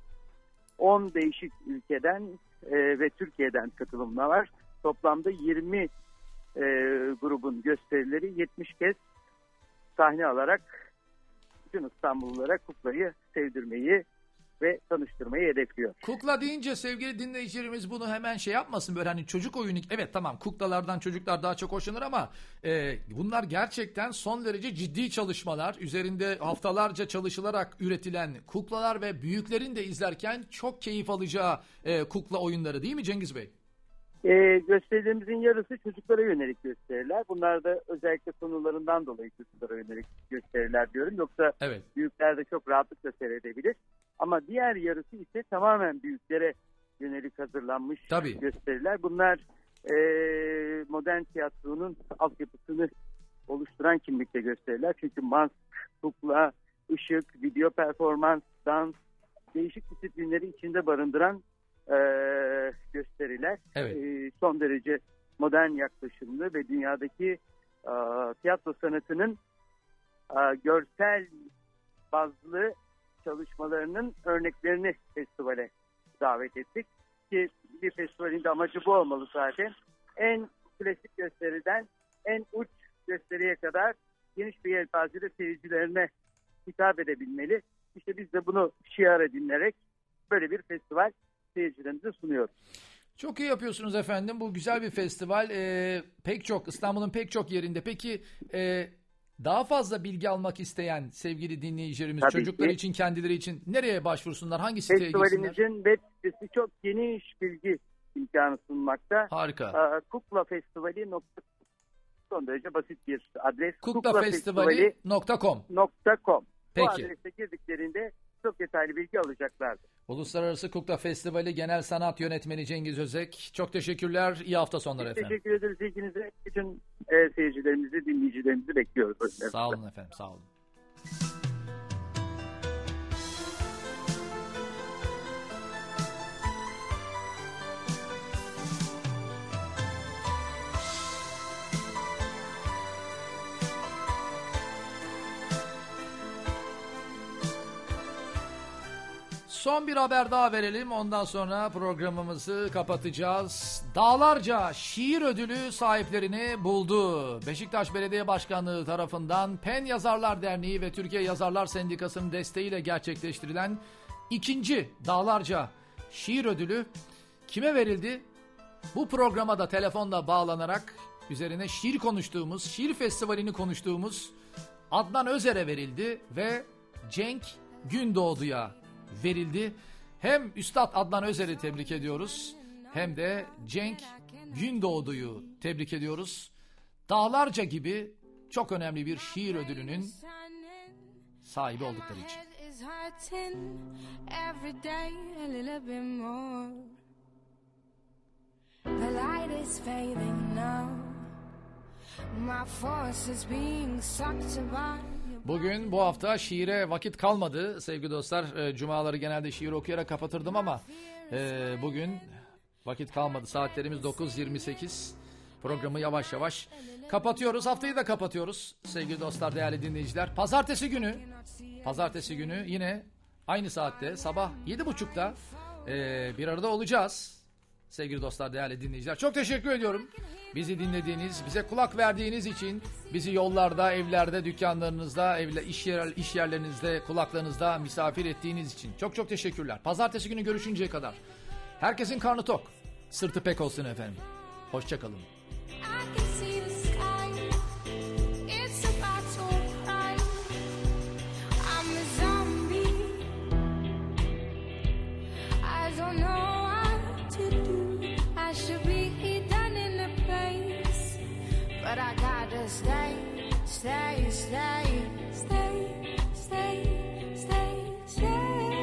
on değişik ülkeden e, ve Türkiye'den katılımlar var. Toplamda yirmi e, grubun gösterileri yetmiş kez sahne alarak bütün İstanbullulara kuklayı sevdirmeyi ve tanıştırmayı hedefliyor. Kukla deyince sevgili dinleyicilerimiz bunu hemen şey yapmasın, böyle hani çocuk oyunu. Evet, tamam, kuklalardan çocuklar daha çok hoşlanır ama e, bunlar gerçekten son derece ciddi çalışmalar. Üzerinde haftalarca çalışılarak üretilen kuklalar ve büyüklerin de izlerken çok keyif alacağı e, kukla oyunları, değil mi Cengiz Bey? E, gösterilerimizin yarısı çocuklara yönelik gösteriler. Bunlar da özellikle konularından dolayı çocuklara yönelik gösteriler diyorum. Yoksa evet, büyükler de çok rahatlıkla seyredebilir. Ama diğer yarısı ise tamamen büyüklere yönelik hazırlanmış Tabii. gösteriler. Bunlar e, modern tiyatronun altyapısını oluşturan kimlikte gösteriler. Çünkü mask, kukla, ışık, video performans, dans, değişik disiplinleri içinde barındıran e, gösteriler. Evet. E, son derece modern yaklaşımlı ve dünyadaki e, tiyatro sanatının e, görsel bazlı çalışmalarının örneklerini festivale davet ettik. Ki bir festivalin de amacı bu olmalı zaten. En klasik gösteriden en uç gösteriye kadar geniş bir yelpazede seyircilerine hitap edebilmeli. İşte biz de bunu şiar edinlerek böyle bir festival seyircilerimize sunuyoruz. Çok iyi yapıyorsunuz efendim. Bu güzel bir festival. Ee, pek çok, İstanbul'un pek çok yerinde. Peki e, daha fazla bilgi almak isteyen sevgili dinleyicilerimiz, Tabii çocuklar ki. için, kendileri için nereye başvursunlar? Hangi siteye gitsinler? Festivalimizin web sitesi çok geniş bilgi imkanı sunmakta. Harika. kuklafestivali nokta com son derece basit bir adres. kuklafestivali nokta com Bu adrese girdiklerinde çok detaylı bilgi alacaklardır. Uluslararası Kukla Festivali Genel Sanat Yönetmeni Cengiz Özek. Çok teşekkürler. İyi hafta sonları efendim. Teşekkür ederiz ilginize. Bütün e, seyircilerimizi, dinleyicilerimizi bekliyoruz. Sağ olun efendim. Sağ olun. Son bir haber daha verelim. Ondan sonra programımızı kapatacağız. Dağlarca şiir ödülü sahiplerini buldu. Beşiktaş Belediye Başkanlığı tarafından Pen Yazarlar Derneği ve Türkiye Yazarlar Sendikası'nın desteğiyle gerçekleştirilen ikinci Dağlarca şiir ödülü kime verildi? Bu programa da telefonla bağlanarak üzerine şiir konuştuğumuz, şiir festivalini konuştuğumuz Adnan Özer'e verildi ve Cenk Gündoğdu'ya verildi. Hem Üstad Adnan Özer'i tebrik ediyoruz, hem de Cenk Gündoğdu'yu tebrik ediyoruz. Dağlarca gibi çok önemli bir şiir ödülünün sahibi oldukları için. Bugün bu hafta şiire vakit kalmadı sevgili dostlar. Cumaları genelde şiir okuyarak kapatırdım ama e, bugün vakit kalmadı. Saatlerimiz dokuz yirmi sekiz. Programı yavaş yavaş kapatıyoruz. Haftayı da kapatıyoruz sevgili dostlar, değerli dinleyiciler. Pazartesi günü, pazartesi günü yine aynı saatte sabah yedi buçukta e, bir arada olacağız. Sevgili dostlar, değerli dinleyiciler, çok teşekkür ediyorum. Bizi dinlediğiniz, bize kulak verdiğiniz için, bizi yollarda, evlerde, dükkanlarınızda, evle, iş, yer, iş yerlerinizde, kulaklarınızda misafir ettiğiniz için çok çok teşekkürler. Pazartesi günü görüşünceye kadar herkesin karnı tok, sırtı pek olsun efendim. Hoşçakalın. But I gotta stay, stay, stay, stay, stay, stay, stay.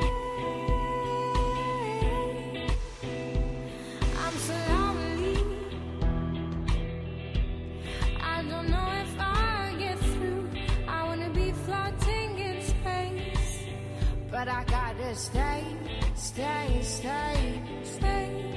I'm so lonely. I don't know if I'll get through. I wanna be floating in space. But I gotta stay, stay, stay, stay.